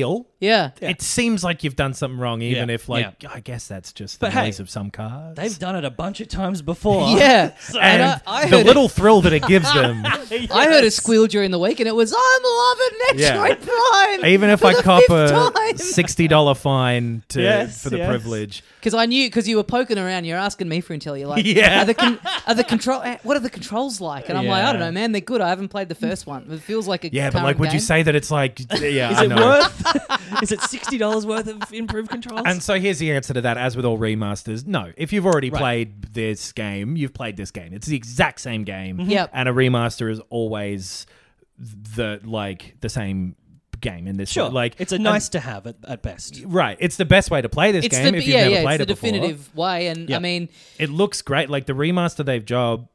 Yeah. It seems like you've done something wrong, even Yeah. if, like, I guess that's just the But hey, noise of some cars. They've done it a bunch of times before. Yeah. and I the heard little thrill that it gives them. I heard a squeal during the week, and it was, I'm loving Metroid Prime. Even if for I the cop fifth a time. $60 fine Yes, for the yes. privilege. Because I knew, because you were poking around, you're asking me for intel. You're like, Yeah. are the control? What are the controls like? And I'm like, I don't Yeah. know, man. They're good. I haven't played the first one. It feels like a Yeah, but current like, would you game. say that it's like, yeah, Is I it know. worth? Is it $60 worth of improved controls? And so here's the answer to that. As with all remasters, no. If you've already Right. played this game, you've played this game. It's the exact same game. Yep. And a remaster is always the same game in this. sure, Like it's a nice to have at best. right. It's the best way to play this It's game the if you've never it's played the it before. definitive way. And Yeah. I mean, It looks great. Like the remaster they've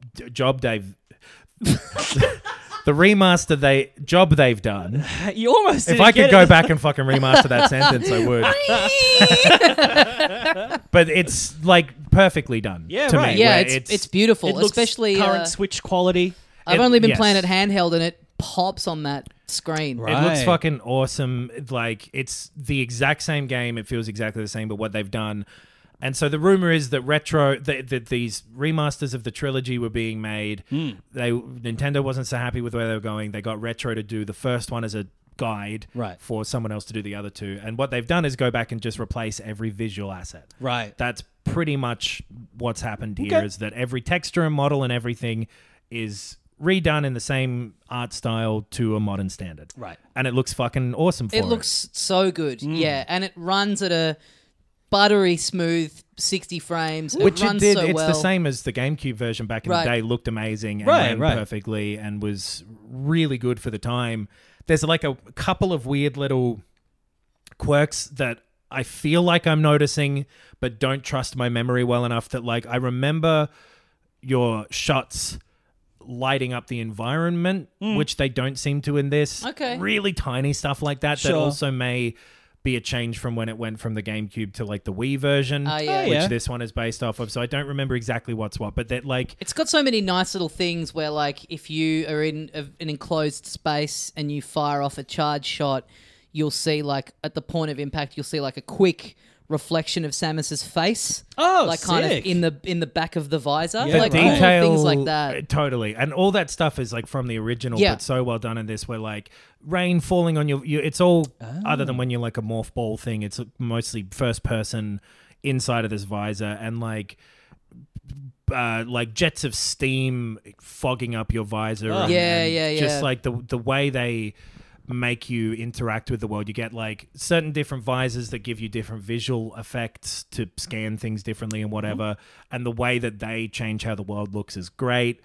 they've done. You almost If I could go back and fucking remaster that sentence, I would. But it's like perfectly done. Yeah, to right. me. yeah, where it's beautiful, It looks especially current Switch quality. I've it- only been yes. playing it handheld, and it pops on that screen. Right. It looks fucking awesome. Like it's the exact same game. It feels exactly the same, but what they've done. And so the rumor is that that these remasters of the trilogy were being made. Nintendo wasn't so happy with where they were going. They got Retro to do the first one as a guide Right. for someone else to do the other two. And what they've done is go back and just replace every visual asset. Right. That's pretty much what's happened here. Okay. Is that every texture and model and everything is redone in the same art style to a modern standard. Right. And it looks fucking awesome for it. It looks so good, yeah, and it runs at a buttery smooth 60 frames. Which it runs it did. so It's well. the same as the GameCube version back in Right. the day. Looked amazing and Right, ran right. perfectly and was really good for the time. There's like a couple of weird little quirks that I feel like I'm noticing, but don't trust my memory well enough that like I remember your shots lighting up the environment, which they don't seem to in this. Okay. Really tiny stuff like that that Sure. also may be a change from when it went from the GameCube to like the Wii version, Ah, yeah. which yeah. this one is based off of. So I don't remember exactly what's what, but that like It's got so many nice little things where, like, if you are in an enclosed space and you fire off a charge shot, you'll see, like, at the point of impact, you'll see, like, a quick reflection of Samus's face. Oh, like, kind sick. of in the back of the visor. Yeah, like, right. little detail, things like that. totally, and all that stuff is like from the original, Yeah. but so well done in this. Where like rain falling on you it's all other than when you're like a morph ball thing. It's mostly first person inside of this visor, and like jets of steam fogging up your visor. and- Yeah, and yeah, Just yeah. like the way they make you interact with the world. You get like certain different visors that give you different visual effects to scan things differently and whatever. And the way that they change how the world looks is great.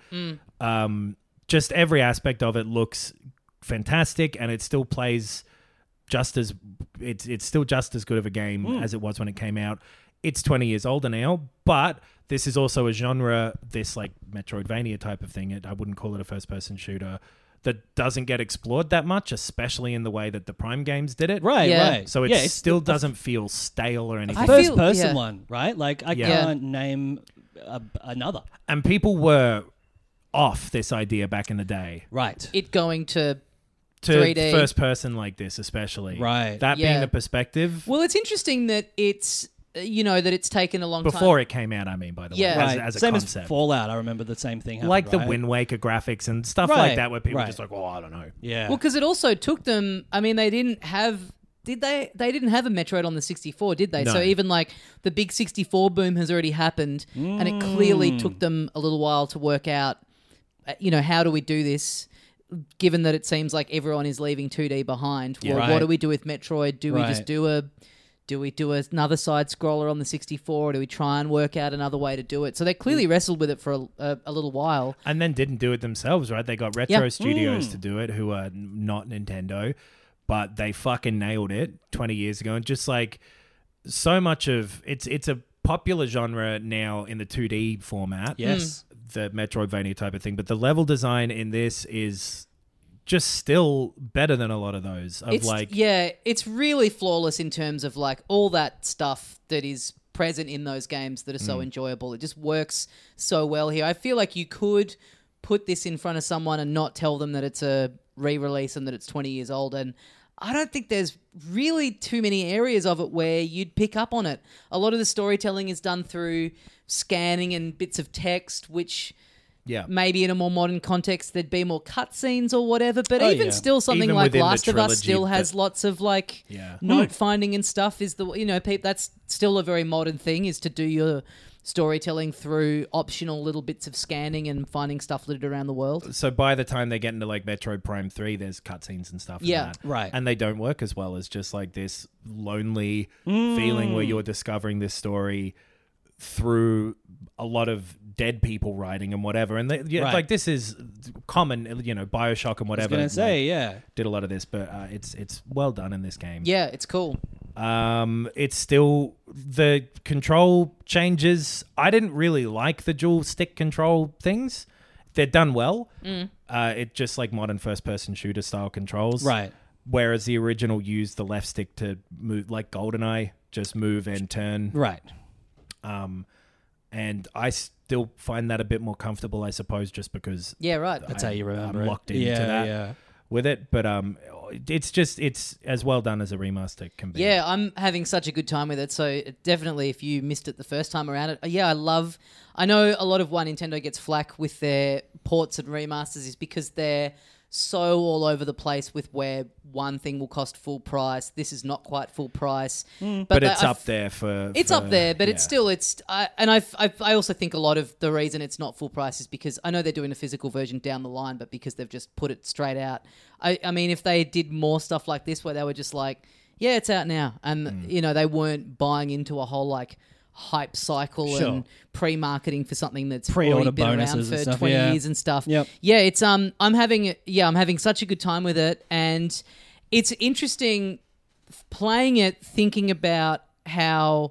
Just every aspect of it looks fantastic, and it still plays just as it's still just as good of a game as it was when it came out. It's 20 years older now, but this is also a genre, this like Metroidvania type of thing. I wouldn't call it a first-person shooter that doesn't get explored that much, especially in the way that the Prime games did it. Right, Yeah. right. So it yeah, it's still the doesn't feel stale or anything. I first feel- person yeah. one, right? Like I Yeah. can't name another. And people were off this idea back in the day. Right. It going to To 3D. first person like this, especially. Right. That Yeah. being the perspective. Well, it's interesting that it's that it's taken a long time. Before it came out, I mean, by the Yeah. way, Right. as a Same concept. as Fallout. I remember the same thing happened, like the right? Wind Waker graphics and stuff Right, like that, where people right. are just like, well, I don't know. Yeah. Well, because it also took them. I mean, they didn't have. Did they? They didn't have a Metroid on the 64, did they? No. So even like the big 64 boom has already happened, and it clearly took them a little while to work out. How do we do this? Given that it seems like everyone is leaving 2D behind, well, Right. what do we do with Metroid? Do we Right. just do we do another side scroller on the 64, or do we try and work out another way to do it? So they clearly wrestled with it for a little while. And then didn't do it themselves, right? They got Retro Yeah. Studios to do it, who are not Nintendo, but they fucking nailed it 20 years ago. And just like so much of it's a popular genre now in the 2D format. yes. The Metroidvania type of thing, but the level design in this is just still better than a lot of those. It's really flawless in terms of like all that stuff that is present in those games that are so enjoyable. It just works so well here. I feel like you could put this in front of someone and not tell them that it's a re-release and that it's 20 years old, and I don't think there's really too many areas of it where you'd pick up on it. A lot of the storytelling is done through scanning and bits of text, which Yeah. maybe in a more modern context there'd be more cutscenes or whatever. But even still, something Even like within the Last of Us trilogy, still has but- lots of like Yeah. note finding and stuff. Is the that's still a very modern thing, is to do your storytelling through optional little bits of scanning and finding stuff littered around the world. So by the time they get into like Metroid Prime 3, there's cutscenes and stuff. in Yeah. that. Right. And they don't work as well as just like this lonely feeling where you're discovering this story through a lot of dead people writing and whatever. And Right. like this is common, BioShock and I was whatever. going to say, like, yeah. did a lot of this, but it's well done in this game. Yeah, it's cool. It's still the control changes. I didn't really like the dual stick control things. They're done well. It just like modern first person shooter style controls. Right. Whereas the original used the left stick to move, like GoldenEye, just move and turn. Right. And I still find that a bit more comfortable, I suppose, just because Yeah, right. That's how you remember I'm it. locked into that with it. But it's as well done as a remaster can be. Yeah, I'm having such a good time with it. So definitely, if you missed it the first time around, I know a lot of why Nintendo gets flack with their ports and remasters is because they're so all over the place with where one thing will cost full price. This is not quite full price, But it's up there for. It's up there, but yeah. it's still I also think a lot of the reason it's not full price is because I know they're doing a physical version down the line, but because they've just put it straight out. I mean, if they did more stuff like this where they were just like, yeah, it's out now, and they weren't buying into a whole like hype cycle Sure. and pre-marketing for something that's Pre-order already been around bonuses and for stuff, 20 yeah. years and stuff. Yep. Yeah, it's I'm having such a good time with it, and it's interesting playing it, thinking about how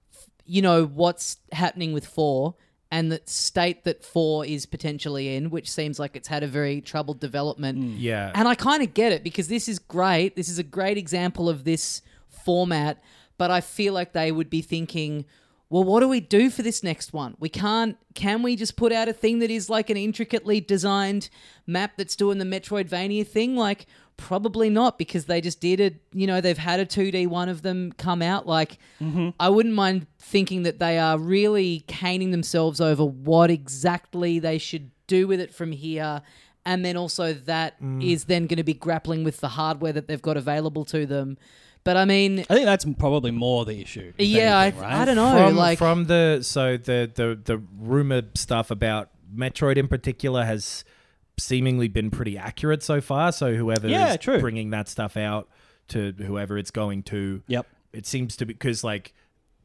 what's happening with 4 and the state that 4 is potentially in, which seems like it's had a very troubled development. Yeah. And I kind of get it because this is great. This is a great example of this format, but I feel like they would be thinking, well, what do we do for this next one? Can we just put out a thing that is like an intricately designed map that's doing the Metroidvania thing? Like, probably not, because they just did it. They've had a 2D one of them come out. Like, I wouldn't mind thinking that they are really caning themselves over what exactly they should do with it from here. And then also that is then going to be grappling with the hardware that they've got available to them. But I mean, I think that's probably more the issue. if yeah, anything, right? I don't know. From the rumor stuff about Metroid in particular has seemingly been pretty accurate so far. So whoever is true. bringing that stuff out to whoever it's going to, Yep. it seems to be because like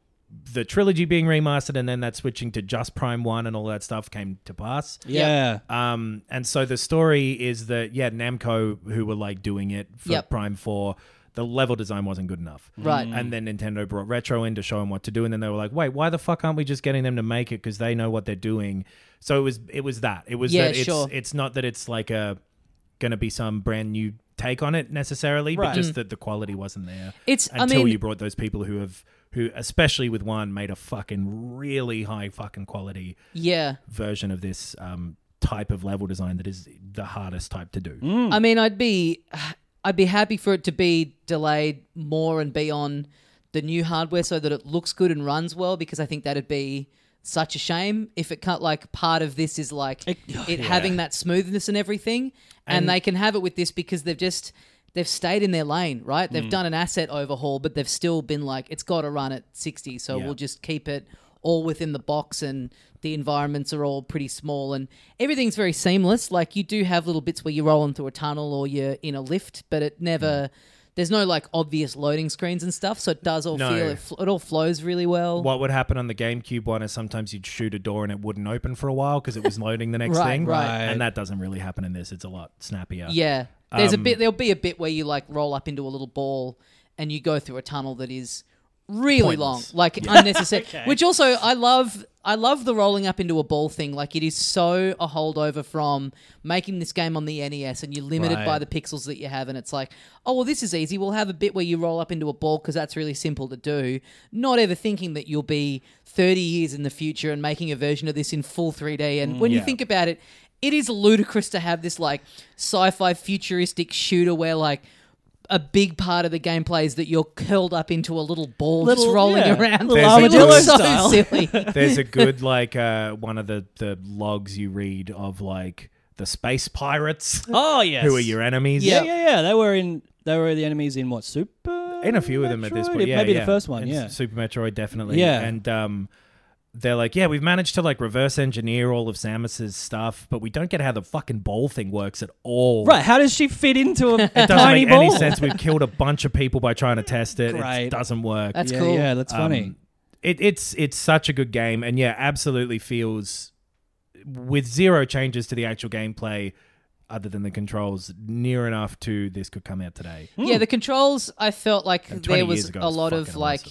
the trilogy being remastered and then that switching to just Prime 1 and all that stuff came to pass. Yeah. And so the story is that Namco, who were like doing it for Yep. Prime 4, the level design wasn't good enough. Right. And then Nintendo brought Retro in to show them what to do, and then they were like, "Wait, why the fuck aren't we just getting them to make it because they know what they're doing?" So it was that. It was Yeah, that sure. it's not that it's like going to be some brand new take on it necessarily, but Right. just that the quality wasn't there. It's- I until mean- you brought those people who especially with 1 made a fucking really high fucking quality yeah. version of this type of level design that is the hardest type to do. I mean, I'd be happy for it to be delayed more and be on the new hardware so that it looks good and runs well, because I think that'd be such a shame if it can't, like, part of this is like it having that smoothness and everything, and they can have it with this because they've stayed in their lane, right? They've done an asset overhaul, but they've still been like, it's got to run at 60, so we'll just keep it all within the box, and the environments are all pretty small and everything's very seamless. Like, you do have little bits where you're rolling through a tunnel or you're in a lift, but it never... There's no like obvious loading screens and stuff, so it does all feel it all flows really well. What would happen on the GameCube one is sometimes you'd shoot a door and it wouldn't open for a while because it was loading the next Right, thing. right. And that doesn't really happen in this. It's a lot snappier. Yeah. There'll be a bit where you like roll up into a little ball and you go through a tunnel that is really Pointless. long, like unnecessary. Which also I love the rolling up into a ball thing. Like, it is so a holdover from making this game on the NES, and you're limited Right. by the pixels that you have, and it's like, oh well, this is easy. We'll have a bit where you roll up into a ball because that's really simple to do. Not ever thinking that you'll be 30 years in the future and making a version of this in full 3D. And when you think about it, it is ludicrous to have this like sci-fi futuristic shooter where like a big part of the gameplay is that you're curled up into a little ball just rolling around. There's It a looks so style. silly. There's a good one of the logs you read of like the space pirates Oh yes. who are your enemies. Yeah. They were the enemies in what, Super? In a few of them at this Metroid? point. Yeah, maybe yeah. the first one. In Yeah. Super Metroid, definitely. Yeah. And they're like, yeah, we've managed to like reverse engineer all of Samus's stuff, but we don't get how the fucking ball thing works at all. Right. How does she fit into a It doesn't tiny make ball? any sense. We've killed a bunch of people by trying to test it. Great. It doesn't work. That's yeah, cool. Yeah, that's funny. It's such a good game, and yeah, absolutely feels with zero changes to the actual gameplay other than the controls, near enough to this could come out today. Yeah, the controls, I felt like And 20 there was years ago, a it's lot of fucking like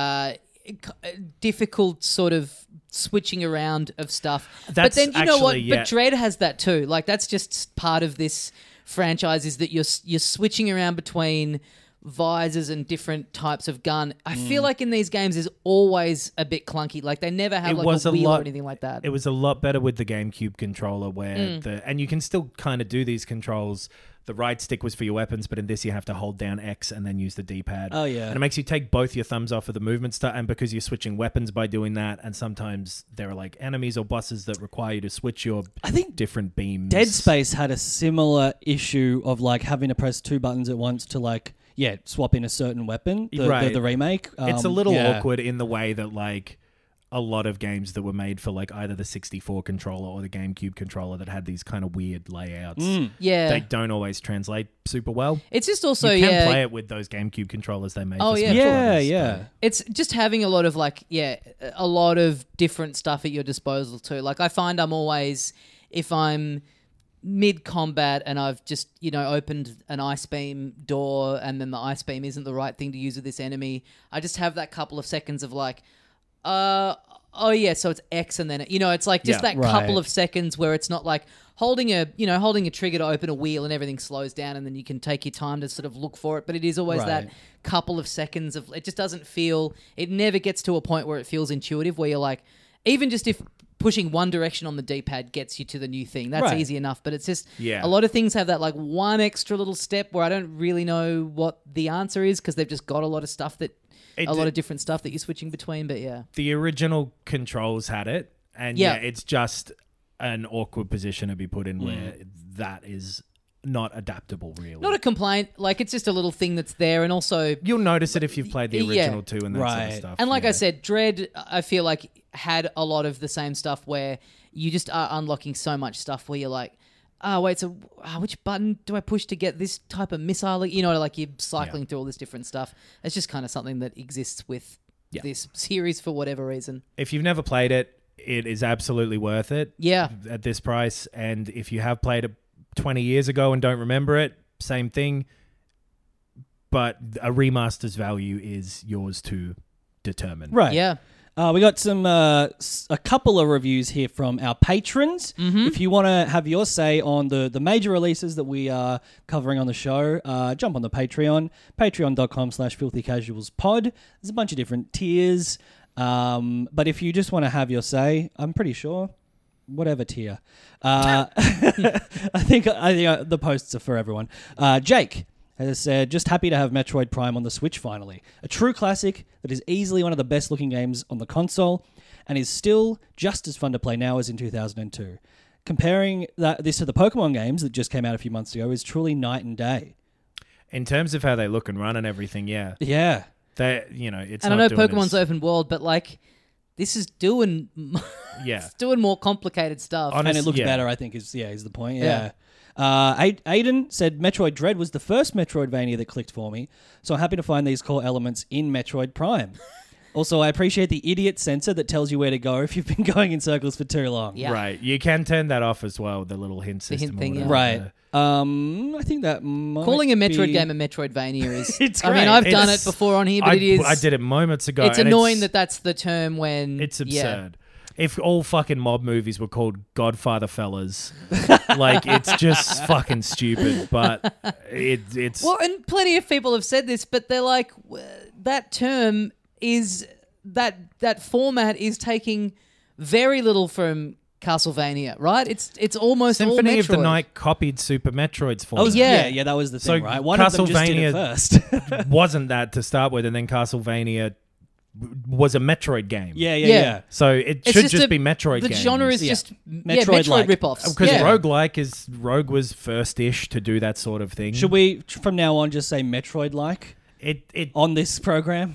difficult sort of switching around of stuff. But That's then you know what? actually, yeah. But Dread has that too. Like that's just part of this franchise is that you're switching around between visors and different types of gun. I feel like in these games is always a bit clunky. Like they never have It like was a a wheel lot- or anything like that. It was a lot better with the GameCube controller where and you can still kind of do these controls. The right stick was for your weapons, but in this you have to hold down X and then use the D-pad. Oh, yeah. And it makes you take both your thumbs off of the movement stuff, and because you're switching weapons by doing that, and sometimes there are like enemies or bosses that require you to switch your I think different beams. Dead Space had a similar issue of like having to press two buttons at once to like swap in a certain weapon. Right. The remake. It's a little yeah. awkward in the way that like a lot of games that were made for like either the 64 controller or the GameCube controller that had these kind of weird layouts. yeah. They don't always translate super well. It's just also You can play it with those GameCube controllers they made. Oh, for yeah. Smash Yeah, Brothers, yeah. but- It's just having a lot of like, a lot of different stuff at your disposal too. Like I find I'm always, if I'm mid-combat and I've just, opened an ice beam door and then the ice beam isn't the right thing to use with this enemy, I just have that couple of seconds of like, oh yeah, so it's X and then, it's like just Yeah. that Right. couple of seconds where it's not like holding a trigger to open a wheel and everything slows down and then you can take your time to sort of look for it. But it is always that Right. couple of seconds of, it just doesn't feel, it never gets to a point where it feels intuitive where you're like, even just if pushing one direction on the D-pad gets you to the new thing, that's Right. easy enough. But it's just, Yeah. a lot of things have that like one extra little step where I don't really know what the answer is because they've just got a lot of stuff that, a lot of different stuff that you're switching between. But yeah. The original controls had it, and Yeah. it's just an awkward position to be put in where that is not adaptable, really. Not a complaint. Like, it's just a little thing that's there. And also, You'll notice it if you've played the Yeah. original too and that sort Right. of stuff. and like yeah. I said, Dread, I feel like had a lot of the same stuff where you just are unlocking so much stuff where you're like, wait, so which button do I push to get this type of missile? Like you're cycling through all this different stuff. It's just kind of something that exists with this series for whatever reason. If you've never played it, it is absolutely worth it. Yeah. At this price, and if you have played it 20 years ago and don't remember it, same thing. But a remaster's value is yours to determine. Right. Yeah. We got a couple of reviews here from our patrons. If you want to have your say on the major releases that we are covering on the show, jump on the Patreon, patreon.com/filthycasualspod. There's a bunch of different tiers. But if you just want to have your say, I'm pretty sure, whatever tier. I think the posts are for everyone. Jake has said, just happy to have Metroid Prime on the Switch finally. A true classic that is easily one of the best looking games on the console and is still just as fun to play now as in 2002. Comparing this to the Pokemon games that just came out a few months ago is truly night and day. In terms of how they look and run and everything, yeah. Yeah. It's And I not know doing Pokemon's as- open world, but like, this is doing, Yeah. it's doing more complicated stuff. And it looks yeah. better, I think, is the point. Yeah. Aiden said Metroid Dread was the first Metroidvania that clicked for me, so I'm happy to find these core elements in Metroid Prime. Also, I appreciate the idiot sensor that tells you where to go if you've been going in circles for too long. Yeah. Right. You can turn that off as well, the little hint The system. hint thing, or yeah. whatever. Right. I think that might Calling a Metroid be... game a Metroidvania is... It's I mean, great. I've done it It's- before on here, but it is... I did it moments ago. It's and annoying that that's the term when... It's yeah. absurd. If all fucking mob movies were called Godfather Fellas, like, it's just fucking stupid, but it's... Well, and plenty of people have said this, but they're like, that term is... That format is taking very little from Castlevania, right? It's almost Symphony all of the Metroid. Night copied Super Metroid's Oh, format. yeah. that was the So thing, right? One of them just did it Castlevania- first. Wasn't that to start with, and then Castlevania was a Metroid game. Yeah. So it It's should just be a- Metroid The games. genre is Yeah. just Metroid-like. Metroid rip-offs. Because yeah. Rogue was first-ish to do that sort of thing. Should we, from now on, just say Metroid-like It on this program?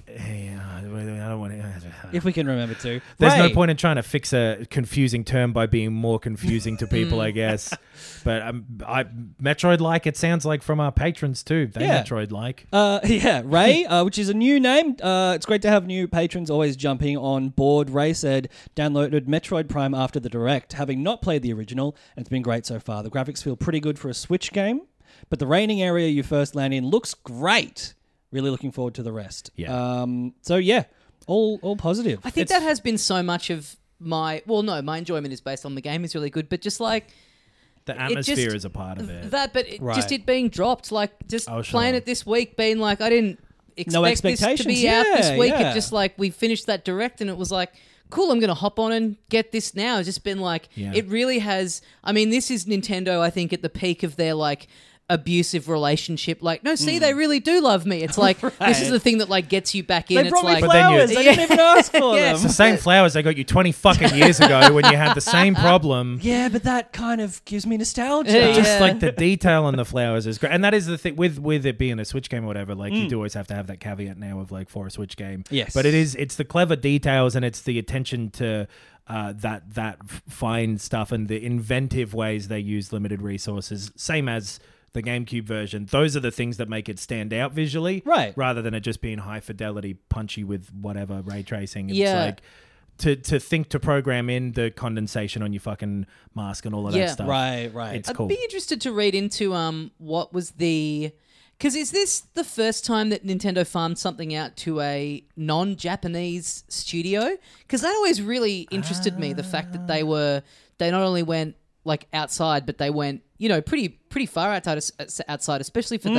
I don't want to. If we can remember to. There's no Ray. point in trying to fix a confusing term by being more confusing to people, I guess. But Metroid-like, it sounds like from our patrons too. They Yeah. Metroid-like. Ray, which is a new name. It's great to have new patrons always jumping on board. Ray said, downloaded Metroid Prime after the Direct, having not played the original, and it's been great so far. The graphics feel pretty good for a Switch game, but the raining area you first land in looks great. Really looking forward to the rest. Yeah. So yeah, all positive. I think that has been so much of my enjoyment is based on the game is really good, but just like The it atmosphere just- is a part of it. that, but Right. just it being dropped, like just Oh, playing sure. it this week, being like I didn't No expect this to expectations. be out this Yeah, week. yeah. It just like we finished that Direct and it was like, cool, I'm going to hop on and get this now. It's just been like, Yeah. it really has. I mean, this is Nintendo, I think, at the peak of their like abusive relationship. Like, no, see, they really do love me. It's like, this is the thing that like gets you back in. They It's brought like, me But then you- flowers. I didn't even ask for Yeah. them. It's the same flowers they got you 20 fucking years ago when you had the same problem. Yeah, but that kind of gives me nostalgia. Yeah. Just like the detail on the flowers is great, and that is the thing with it being a Switch game or whatever. Like you do always have to have that caveat now of like for a Switch game. Yes. but it's the clever details and it's the attention to that fine stuff and the inventive ways they use limited resources. Same as the GameCube version. Those are the things that make it stand out visually, Right. Rather than it just being high fidelity, punchy with whatever ray tracing. It's Yeah. like to think to program in the condensation on your fucking mask and all of Yeah. that stuff. Right. It's I'd cool. be interested to read into what was the. Because is this the first time that Nintendo farmed something out to a non-Japanese studio? Because that always really interested me. The fact that they not only went like outside, but they went pretty far outside, especially for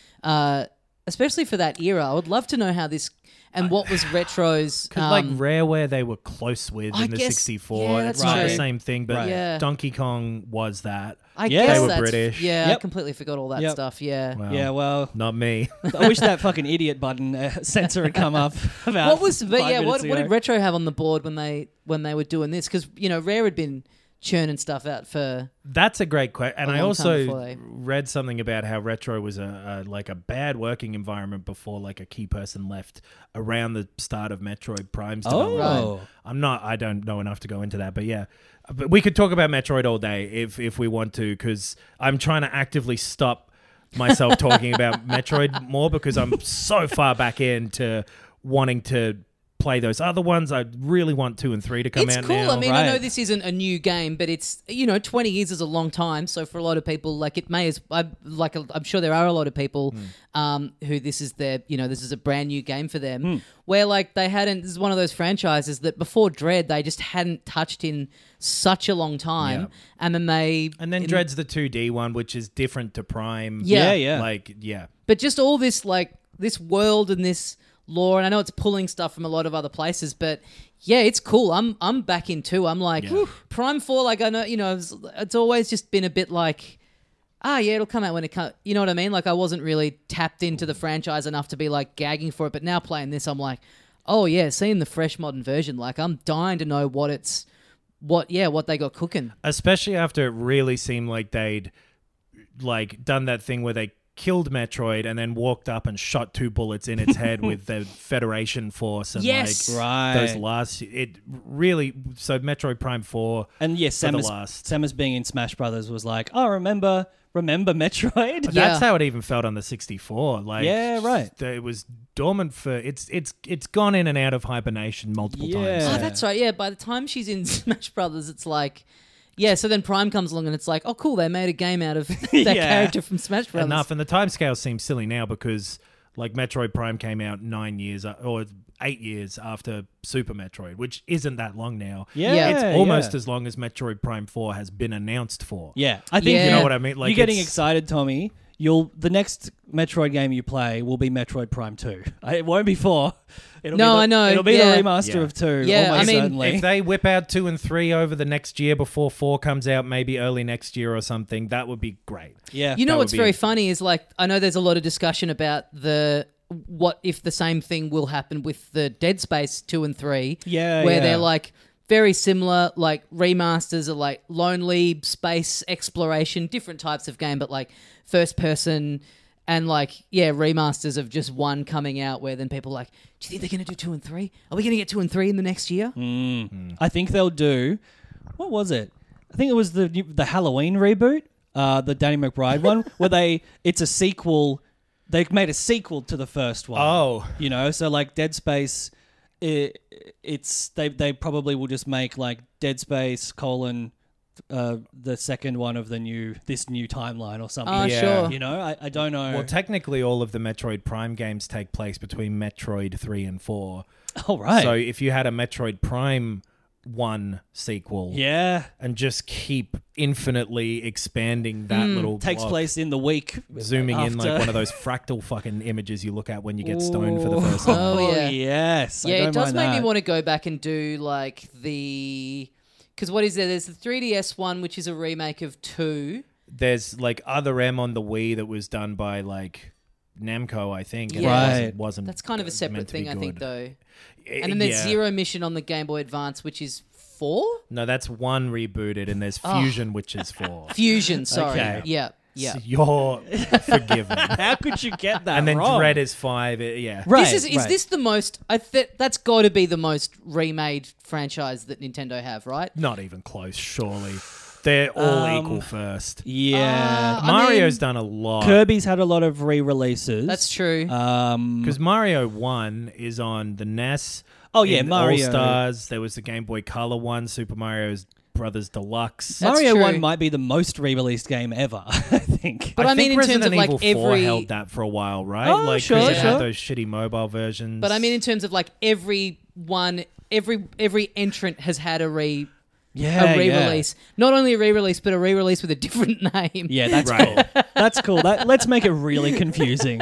that era. I would love to know how this and what was Retro's. Like Rareware, they were close with I in the guess- 64. yeah, that's it's not the true. same thing, but Right. Yeah. Donkey Kong was that. I Yeah. guess They were that's, British. Yeah, I Yep. completely forgot all that Yep. stuff. Yeah. Well, Yeah, well, not me. I wish that fucking idiot button sensor had come up about What was? But 5 yeah, what minutes did ago. Retro have on the board when they were doing this? Because Rare had been churning stuff out for. That's a great question. And A I long time before also they- read something about how Retro was a bad working environment before like a key person left around the start of Metroid Prime's development. Oh. I don't know enough to go into that, but yeah. But we could talk about Metroid all day if we want to, because I'm trying to actively stop myself talking about Metroid more because I'm so far back into wanting to play those other ones. I really want 2 and 3 to come It's out cool. now. I mean, I know Right. this isn't a new game, but it's 20 years is a long time. So for a lot of people, like it may as I'm sure there are a lot of people who this is their this is a brand new game for them. Where like they hadn't. This is one of those franchises that before Dread they just hadn't touched in such a long time, Yeah. and then Dread's the 2D one, which is different to Prime. Yeah. Yeah. Like, yeah. But just all this this world and this lore, and I know it's pulling stuff from a lot of other places, but yeah, it's cool. I'm back in too. I'm like Prime 4. Like I know it's always just been a bit like yeah, it'll come out when it comes. You know what I mean? Like I wasn't really tapped into the franchise enough to be like gagging for it, but now playing this, I'm like, oh yeah, seeing the fresh modern version, like I'm dying to know what they got cooking. Especially after it really seemed like they'd like done that thing where they killed Metroid and then walked up and shot 2 bullets in its head with the Federation Force and Yes. like Right. those last it really so Metroid Prime 4 And yes, for the Samus, last. Samus being in Smash Brothers was like, oh, remember Metroid? Yeah. That's how it even felt on the 64. Like Yeah, right. It was dormant for it's gone in and out of hibernation multiple Yeah. times. Oh, that's right. Yeah, by the time she's in Smash Brothers, it's like, yeah. So then Prime comes along and it's like, oh, cool, they made a game out of that Yeah. character from Smash Brothers. Enough, and the timescale seems silly now because like Metroid Prime came out 9 years or 8 years after Super Metroid, which isn't that long now. Yeah, Yeah, It's almost yeah. as long as Metroid Prime 4 has been announced for. Yeah, I think Yeah. You know what I mean? Like you're getting it's- excited, Tommy. the next Metroid game you play will be Metroid Prime 2. It won't be 4. I know. It'll be Yeah. the remaster Yeah. of 2. Yeah, almost I mean, certainly. If they whip out 2 and 3 over the next year before 4 comes out, maybe early next year or something, that would be great. yeah. You know That what's would be- very funny is like I know there's a lot of discussion about what if the same thing will happen with the Dead Space 2 and 3. Yeah, where yeah. they're like very similar, like remasters are like lonely space exploration, different types of game, but like first person. And remasters of just one coming out where then people are like, do you think they're going to do 2 and 3? Are we going to get 2 and 3 in the next year? I think they'll do. What was it? I think it was the Halloween reboot, the Danny McBride one, where it's a sequel. They made a sequel to the first one. Oh. You know, so like Dead Space, they probably will just make like Dead Space : the second one of this new timeline or something. Oh, Yeah. sure. You know, I don't know. Well, technically, all of the Metroid Prime games take place between Metroid 3 and 4. All right. So if you had a Metroid Prime 1 sequel yeah. and just keep infinitely expanding that little Takes block, place in the week. zooming in like after- one of those fractal fucking images you look at when you get stoned for the first time. Oh, yeah. yes. I Yeah, don't it does mind make me that. want to go back and do like because what is there? There's the 3DS one, which is a remake of 2. There's like Other M on the Wii that was done by like Namco, I think. And Yeah. it wasn't That's kind of a meant separate to be thing, I think, good. though. And then there's Yeah. Zero Mission on the Game Boy Advance, which is 4? No, that's 1 rebooted, and there's Fusion, which is 4. Fusion, sorry. Okay. Yeah. Yeah. So you're forgiven. How could you get that And then wrong? Dread is 5. Yeah. Right, Is right. this the most? That's got to be the most remade franchise that Nintendo have, right? Not even close, surely. They're all equal first. Yeah. I Mario's mean- done a lot. Kirby's had a lot of re-releases. That's true. Because Mario 1 is on the NES. Oh, yeah, in Mario. All-Stars. There was the Game Boy Color one, Super Mario Brothers Deluxe. That's Mario true. 1 might be the most re-released game ever, I think. But I mean, think in terms Resident of, like, Evil 4 every- held that for a while, right? Oh, like, 'cause sure, it sure. had those shitty mobile versions. But I mean, in terms of like every entrant has had a re-release. Not only a re-release, but a re-release with a different name. Yeah, that's Right. cool. That's cool. Let's make it really confusing.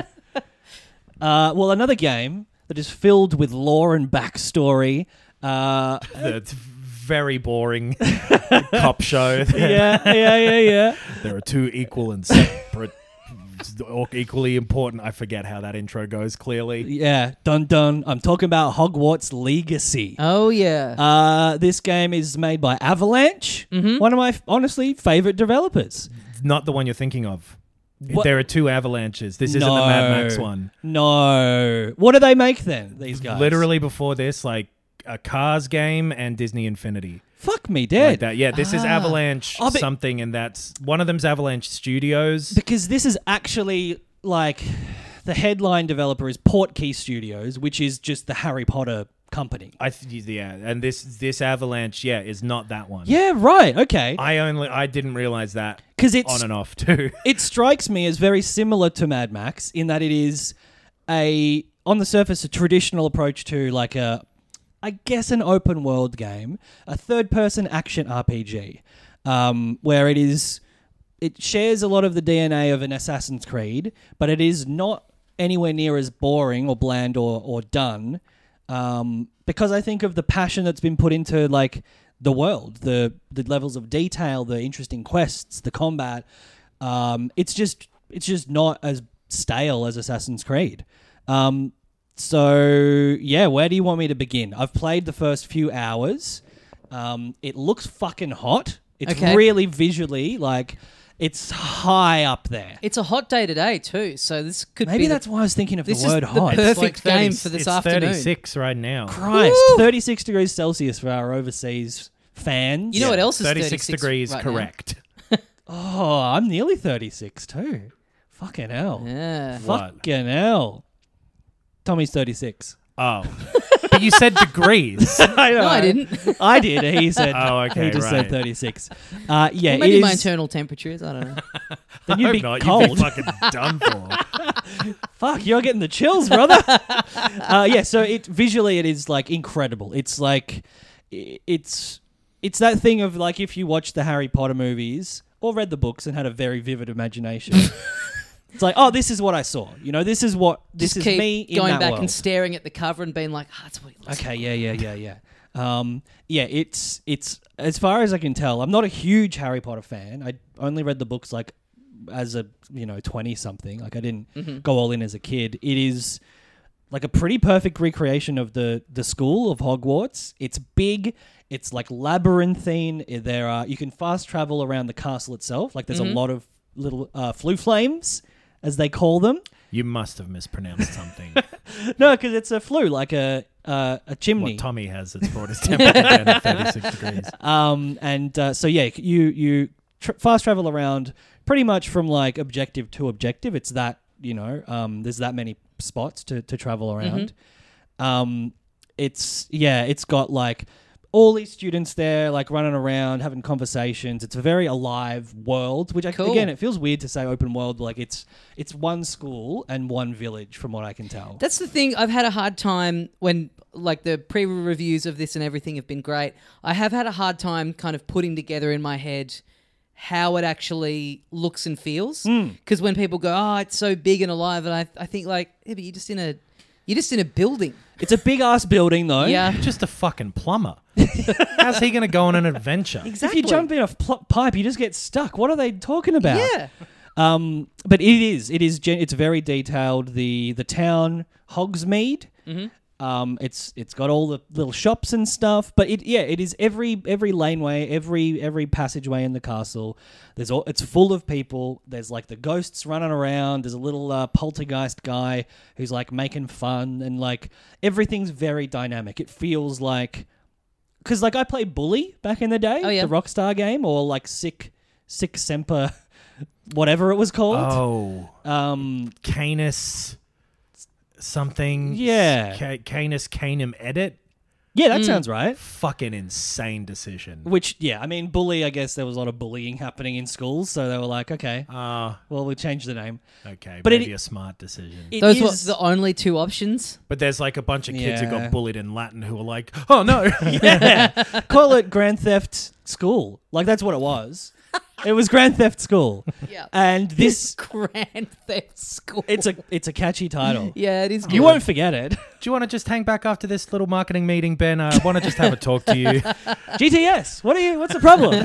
Well, another game that is filled with lore and backstory. the very boring cop show. Yeah. There are 2 equal and separate, or equally important. I forget how that intro goes clearly. Yeah, dun dun. I'm talking about Hogwarts Legacy. Oh yeah. This game is made by Avalanche, one of my honestly favorite developers. Not the one you're thinking of. What? There are 2 avalanches. This isn't the Mad Max one. No. What do they make then, these guys? Literally before this, like a Cars game and Disney Infinity. Fuck me Like dead. that. Yeah, this is Avalanche Oh, but- something, and that's one of them's Avalanche Studios. Because this is actually like the headline developer is Portkey Studios, which is just the Harry Potter company. And this Avalanche, is not that one. Yeah, right. Okay. I didn't realize that 'Cause it's on and off too. it strikes me as very similar to Mad Max in that it is on the surface a traditional approach to like I guess an open world game, a third person action RPG, where it shares a lot of the DNA of an Assassin's Creed, but it is not anywhere near as boring or bland or done. Because I think of the passion that's been put into like the world, the levels of detail, the interesting quests, the combat. It's just not as stale as Assassin's Creed. So yeah, where do you want me to begin? I've played the first few hours. It looks fucking hot. It's Okay. really visually like it's high up there. It's a hot day today too, so this could Maybe be that's why I was thinking of the this is word the hot. perfect game for this it's afternoon. 36 right now. Christ, Woo! 36 degrees Celsius for our overseas fans. You know what else is 36 degrees right now? correct. Oh, I'm nearly 36 too. Fucking hell. Yeah. What? Fucking hell. Tommy's 36. Oh. But you said degrees. I know. No, I didn't. I did. He said. Oh, okay, He just said right. 36. Yeah, Well, it maybe is. my internal temperature is. I don't know. Then you'd Hope be not. cold. You'd be fucking done for. Fuck, you're getting the chills, brother. Yeah, so visually it is like incredible. It's like it's that thing of like if you watched the Harry Potter movies or read the books and had a very vivid imagination. It's like, oh, this is what I saw. This is Just is keep me in going that back world. and staring at the cover and being like, that's what it looks Okay, like. yeah. It's as far as I can tell. I'm not a huge Harry Potter fan. I only read the books like as a 20 something. Like I didn't go all in as a kid. It is like a pretty perfect recreation of the school of Hogwarts. It's big. It's like labyrinthine. You can fast travel around the castle itself. Like there's a lot of little flue flames, as they call them. You must have mispronounced something. No, because it's a flue, like a chimney. What Tommy has, it's brought his temperature down to 36 degrees. So yeah, you fast travel around pretty much from like objective to objective. It's that there's that many spots to travel around. It's got like all these students there, like running around, having conversations. It's a very alive world, which Cool. again, it feels weird to say open world. Like it's one school and one village, from what I can tell. That's the thing. I've had a hard time when, like, the pre-reviews of this and everything have been great. I have had a hard time kind of putting together in my head how it actually looks and feels. Because when people go, oh, it's so big and alive, and I think like, yeah, but you're just in a building. It's a big ass building, though. Yeah. You're just a fucking plumber. How's he going to go on an adventure? Exactly. If you jump in a pipe, you just get stuck. What are they talking about? Yeah. But it's very detailed. The town Hogsmeade. It's got all the little shops and stuff. But it is every laneway, every passageway in the castle. It's full of people. There's like the ghosts running around. There's a little poltergeist guy who's like making fun, and like everything's very dynamic. It feels like, because like I played Bully back in the day, Oh, yeah. the Rockstar game, or like Sick Semper, whatever it was called. Oh. Canis something. Yeah. Canis Canem Edit. Yeah, that sounds right. Fucking insane decision. Which, yeah, I mean, Bully, I guess there was a lot of bullying happening in schools, so they were like, okay, well, we'll change the name. Okay, But maybe a smart decision. Those were the only two options. But there's like a bunch of kids who Yeah. got bullied in Latin who were like, oh no. Call it Grand Theft School. Like, that's what it was. It was Grand Theft School. Yeah. And this, Grand Theft School. it's a catchy title. Yeah, it is good. You won't forget it. Do you want to just hang back after this little marketing meeting, Ben? I want to just have a talk to you. GTS. What's the problem?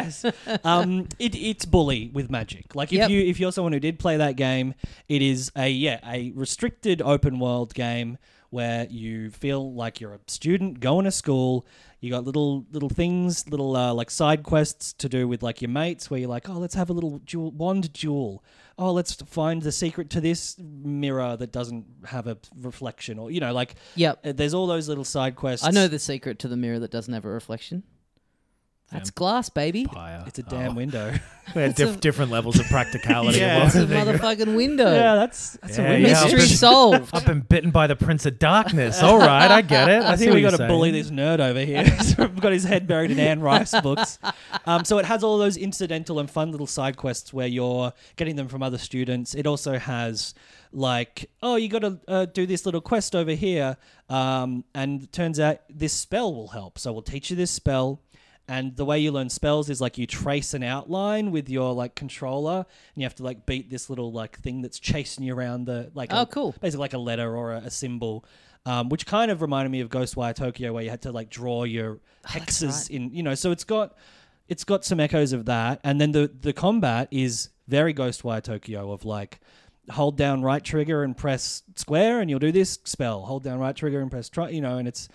GTS. It's Bully with magic. Like if you're someone who did play that game, it is a restricted open world game where you feel like you're a student going to school. You got little things, like side quests to do with like your mates, where you're like, oh, let's have a little wand duel. Oh, let's find the secret to this mirror that doesn't have a reflection, or Yep. There's all those little side quests. I know the secret to the mirror that doesn't have a reflection. That's glass, baby. Pyre. It's a damn window. We had different levels of practicality. Yeah. It It's a wasn't it? motherfucking window. Yeah, that's a Yeah, window. yeah. Mystery I've been- solved. I've been bitten by the Prince of Darkness. All right, I get it. I see think we what got you're to bully saying. this nerd over here. We've got his head buried in Anne Rice books. So it has all those incidental and fun little side quests where you're getting them from other students. It also has like, oh, you got to do this little quest over here, and it turns out this spell will help. So we'll teach you this spell. And the way you learn spells is like you trace an outline with your like controller, and you have to like beat this little like thing that's chasing you around the like. Oh, cool. Basically like a letter or a symbol, which kind of reminded me of Ghostwire Tokyo, where you had to like draw your hexes in. So it's got some echoes of that, and then the combat is very Ghostwire Tokyo of like, hold down right trigger and press square, and you'll do this spell. Hold down right trigger and press and it's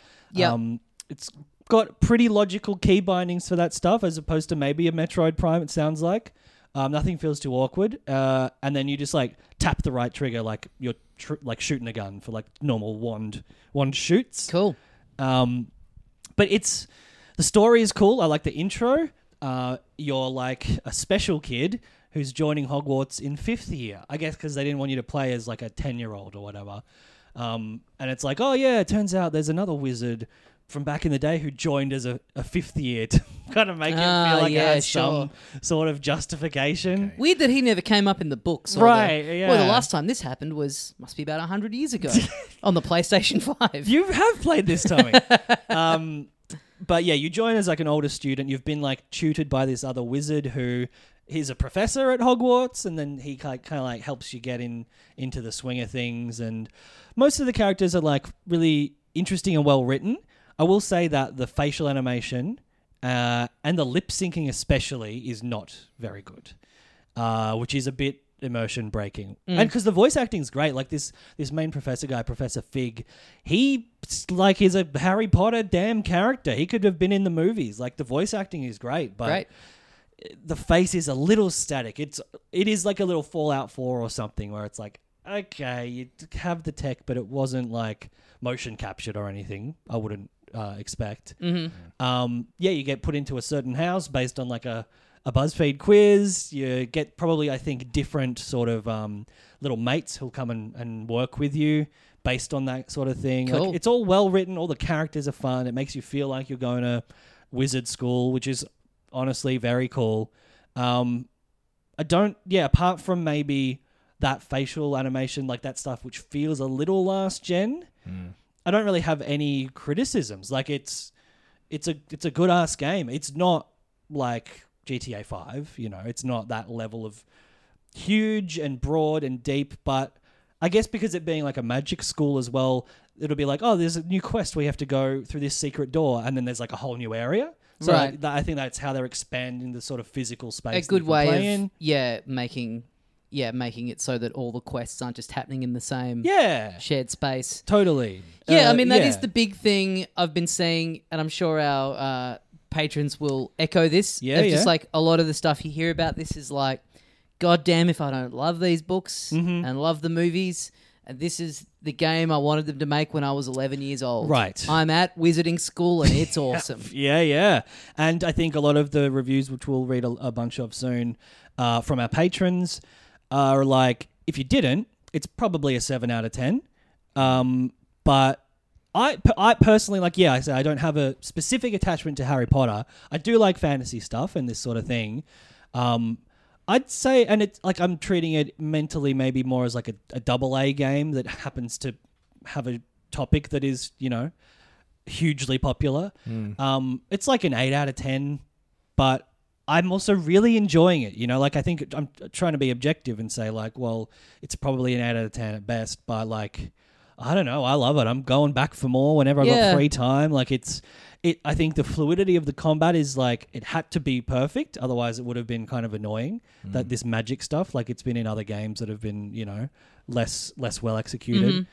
it's got pretty logical key bindings for that stuff, as opposed to maybe a Metroid Prime, it sounds like. Nothing feels too awkward. And then you just like tap the right trigger like you're like shooting a gun for like normal wand shoots. Cool. But the story is cool. I like the intro. You're like a special kid who's joining Hogwarts in 5th year, I guess, because they didn't want you to play as like a 10-year-old or whatever. And it's like, oh yeah, it turns out there's another wizard from back in the day who joined as a 5th year to kind of make him feel like it has some sort of justification. Okay. Weird that he never came up in the books. Or Right, the, yeah. Well, the last time this happened must be about 100 years ago on the PlayStation 5. You have played this, Tommy. But yeah, you join as like an older student. You've been like tutored by this other wizard who he's a professor at Hogwarts, and then he kind of like helps you get into the swing of things. And most of the characters are like really interesting and well written. I will say that the facial animation and the lip syncing especially is not very good, which is a bit immersion breaking. And because the voice acting is great, like this main professor guy, Professor Fig, he like is a Harry Potter damn character. He could have been in the movies. Like the voice acting is great, but the face is a little static. It is like a little Fallout 4 or something where it's like, okay, you have the tech, but it wasn't like motion captured or anything. I wouldn't expect. Mm-hmm. You get put into a certain house based on like a BuzzFeed quiz. You get probably, I think, different sort of little mates who'll come and work with you based on that sort of thing. Cool. Like, it's all well written. All the characters are fun. It makes you feel like you're going to wizard school, which is honestly very cool. Apart from maybe that facial animation, like that stuff, which feels a little last gen, I don't really have any criticisms. Like it's a good ass game. It's not like GTA 5, it's not that level of huge and broad and deep, but I guess because it being like a magic school as well, it'll be like, oh, there's a new quest where you have to go through this secret door, and then there's like a whole new area. So right. I think that's how they're expanding the sort of physical space. A good way of making it so that all the quests aren't just happening in the same shared space. Totally. Yeah, I mean, that is the big thing I've been seeing, and I'm sure our patrons will echo this. Just like a lot of the stuff you hear about this is like, God damn if I don't love these books and love the movies. And this is the game I wanted them to make when I was 11 years old. Right. I'm at wizarding school and it's awesome. Yeah. And I think a lot of the reviews, which we'll read a bunch of soon from our patrons, are like, if you didn't, it's probably a 7 out of 10. But I personally, I say I don't have a specific attachment to Harry Potter. I do like fantasy stuff and this sort of thing. I'd say, and it's like I'm treating it mentally maybe more as like a double A game that happens to have a topic that is, hugely popular. It's like an 8 out of 10, but I'm also really enjoying it. I think I'm trying to be objective and say like, well, it's probably an 8 out of 10 at best, but like, I don't know. I love it. I'm going back for more whenever I got free time. Like I think the fluidity of the combat is like, it had to be perfect. Otherwise it would have been kind of annoying that this magic stuff, like it's been in other games that have been, less well executed.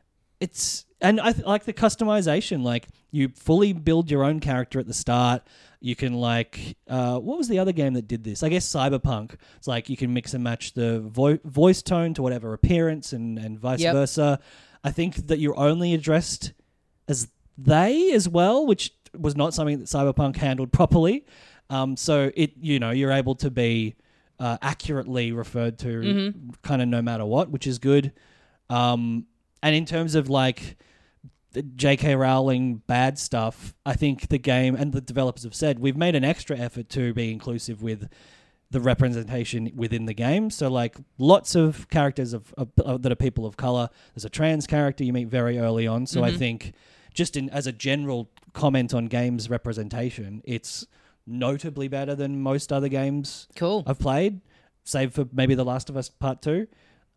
And I like the customization. Like you fully build your own character at the start. You can what was the other game that did this? I guess Cyberpunk. It's like you can mix and match the voice tone to whatever appearance and vice versa. I think that you're only addressed as they as well, which was not something that Cyberpunk handled properly. So you're able to be accurately referred to kind of no matter what, which is good. And in terms of like the J.K. Rowling bad stuff, I think the game and the developers have said we've made an extra effort to be inclusive with the representation within the game. So like lots of characters that are people of color. There's a trans character you meet very early on. So I think just as a general comment on games representation, it's notably better than most other games I've played, save for maybe The Last of Us Part 2.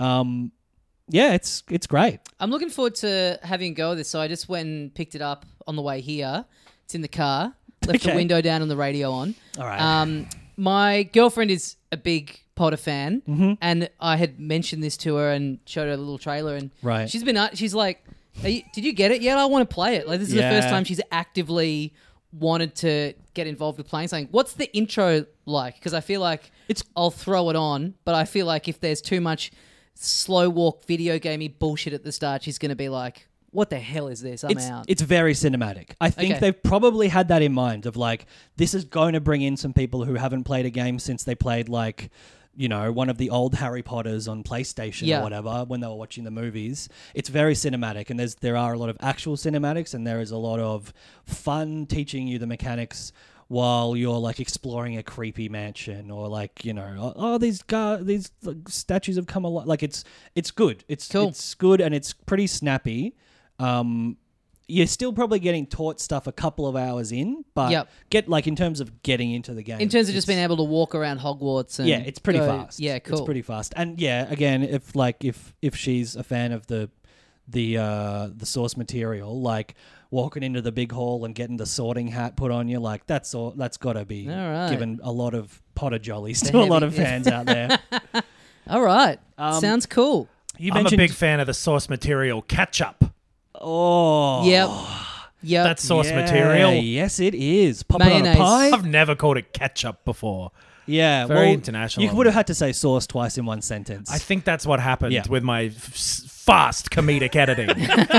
It's great. I'm looking forward to having a go at this. So I just went and picked it up on the way here. It's in the car. Left the window down and the radio on. All right. My girlfriend is a big Potter fan, and I had mentioned this to her and showed her a little trailer, and she's like, did you get it yet? I want to play it. Like this is the first time she's actively wanted to get involved with playing something. What's the intro like? Because I feel like I'll throw it on, but I feel like if there's too much slow walk video gamey bullshit at the start, she's going to be like, what the hell is this? I'm out. It's very cinematic. I think they've probably had that in mind of like, this is going to bring in some people who haven't played a game since they played like, one of the old Harry Potters on PlayStation or whatever when they were watching the movies. It's very cinematic, and there are a lot of actual cinematics, and there is a lot of fun teaching you the mechanics while you're like exploring a creepy mansion or like, these statues have come alive. Like it's good. It's cool. It's good, and it's pretty snappy. you're still probably getting taught stuff a couple of hours in, but Yep. in terms of getting into the game. In terms of just being able to walk around Hogwarts and it's pretty go- fast. Yeah, cool. It's pretty fast. And again, if she's a fan of the source material, like walking into the big hall and getting the sorting hat put on you, like that's got to be All right. given a lot of Potter jollies to a lot of fans out there. All right. Sounds cool. You I'm a mentioned big fan of the source material ketchup. Oh, Yep. That's source material. Yes, it is. Pop it Mayonnaise. on a pie. I've never called it ketchup before. Yeah, Very international. You would have had to say sauce twice in one sentence. I think that's what happened Yeah. with my fast comedic editing.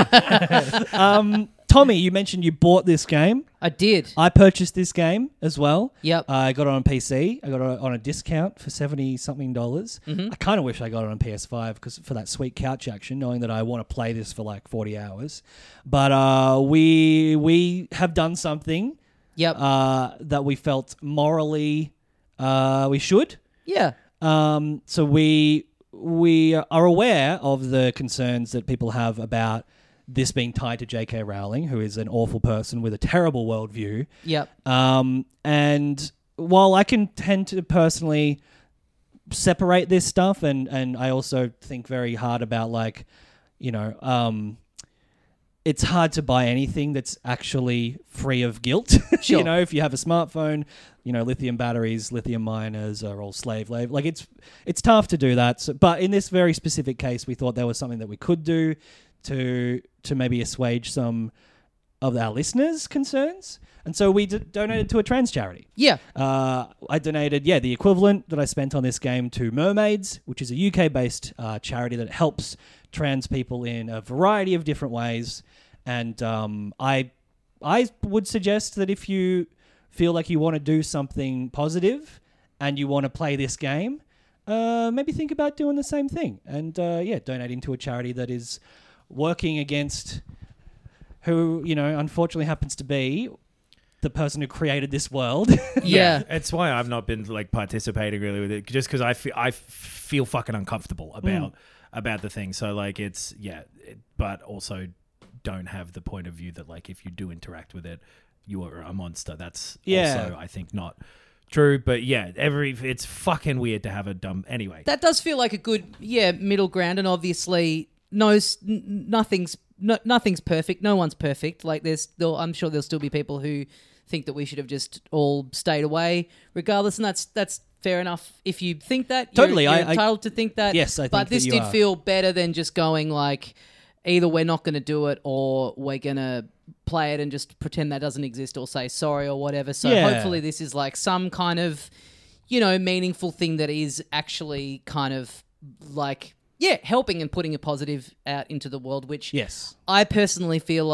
Tommy, you mentioned you bought this game. I did. I purchased this game as well. Yep. I got it on PC. I got it on a discount for $70-something. I kind of wish I got it on PS5 because for that sweet couch action, knowing that I want to play this for like 40 hours. But we have done something Yep. that we felt morally we should. Yeah. So we are aware of the concerns that people have about this being tied to J.K. Rowling, who is an awful person with a terrible worldview. Yep. And while I can tend to personally separate this stuff, and I also think very hard about it's hard to buy anything that's actually free of guilt. Sure. If you have a smartphone, lithium batteries, lithium miners are all slave labor. Like it's tough to do that. So, but in this very specific case, we thought there was something that we could do to maybe assuage some of our listeners' concerns. And so we donated to a trans charity. Yeah. I donated, the equivalent that I spent on this game to Mermaids, which is a UK-based charity that helps trans people in a variety of different ways. And I would suggest that if you feel like you want to do something positive and you want to play this game, maybe think about doing the same thing. And donating to a charity that is working against who, unfortunately happens to be the person who created this world. Yeah. It's why I've not been participating really with it, just because I feel fucking uncomfortable about the thing. So but also don't have the point of view that if you do interact with it, you are a monster. That's also I think not true. But it's fucking weird to have a dumb anyway. That does feel like a good middle ground, and obviously nothing's perfect. No one's perfect. I'm sure there'll still be people who think that we should have just all stayed away regardless, and that's fair enough if you think that. Totally. You're entitled to think that. Yes, I think but this that you did are. feel better than just going either we're not going to do it or we're going to play it and just pretend that doesn't exist or say sorry or whatever. So hopefully this is some kind of, meaningful thing that is actually kind of helping and putting a positive out into the world, which I personally feel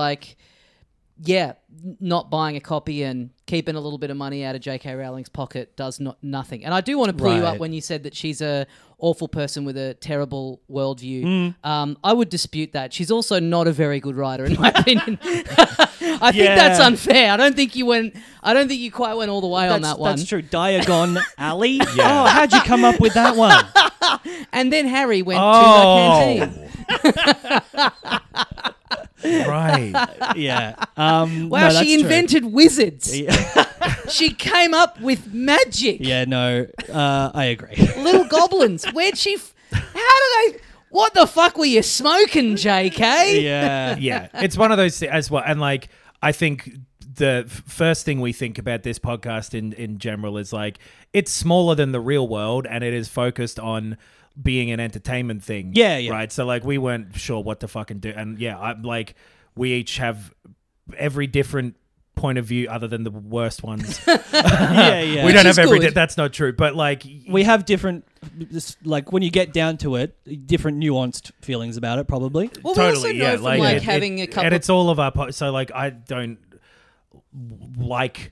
not buying a copy and keeping a little bit of money out of J.K. Rowling's pocket does nothing. And I do want to pull you up when you said that she's a awful person with a terrible worldview. I would dispute that. She's also not a very good writer, in my opinion. I think that's unfair. I don't think you quite went all the way on that one. That's true. Diagon Alley. Oh, how'd you come up with that one? And then Harry went to the canteen. Right. Yeah. Wow, she invented wizards. She came up with magic. Yeah, no, I agree. Little goblins. Where'd she... How do they... What the fuck were you smoking, JK? Yeah. Yeah. It's one of those as well. And I think the first thing we think about this podcast in general is it's smaller than the real world and it is focused on being an entertainment thing. Yeah. Right. So we weren't sure what to fucking do. And I'm we each have every different point of view other than the worst ones. Yeah. We don't have every... good. That's not true. But we have different, when you get down to it, different nuanced feelings about it, probably. Well, totally, we also know from having a couple... And it's all of our... So I don't like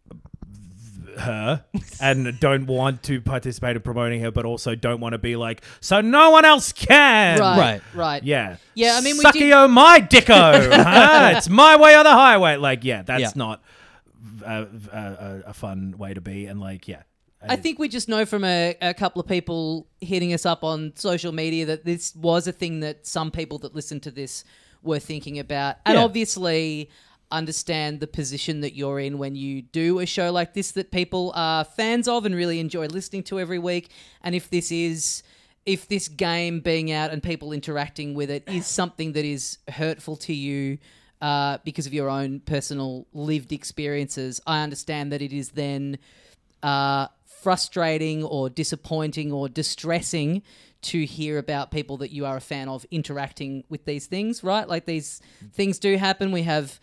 her and don't want to participate in promoting her, but also don't want to be so no one else can. Right. Yeah. Yeah, I mean, we Sucky-o my dicko. Huh? It's my way or the highway. That's not a fun way to be. And I think we just know from a couple of people hitting us up on social media that this was a thing that some people that listened to this were thinking about. And Yeah. obviously understand the position that you're in when you do a show like this that people are fans of and really enjoy listening to every week. And if this game being out and people interacting with it is something that is hurtful to you because of your own personal lived experiences, I understand that it is then frustrating or disappointing or distressing to hear about people that you are a fan of interacting with these things, right? Like these things do happen. We have,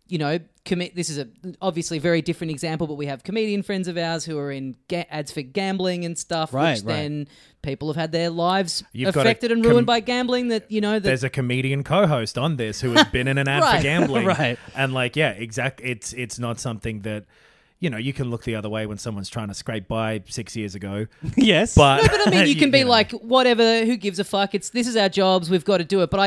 this is a obviously very different example, but we have comedian friends of ours who are in ads for gambling and stuff, Right, which then people have had their lives You've got affected a and ruined by gambling. That There's a comedian co-host on this who has been in an ad Right. for gambling. Right. And exactly. It's not something that, you can look the other way when someone's trying to scrape by 6 years ago. Yes. But, But I mean, you can be know. like, whatever. Who gives a fuck? This is our jobs. We've got to do it. But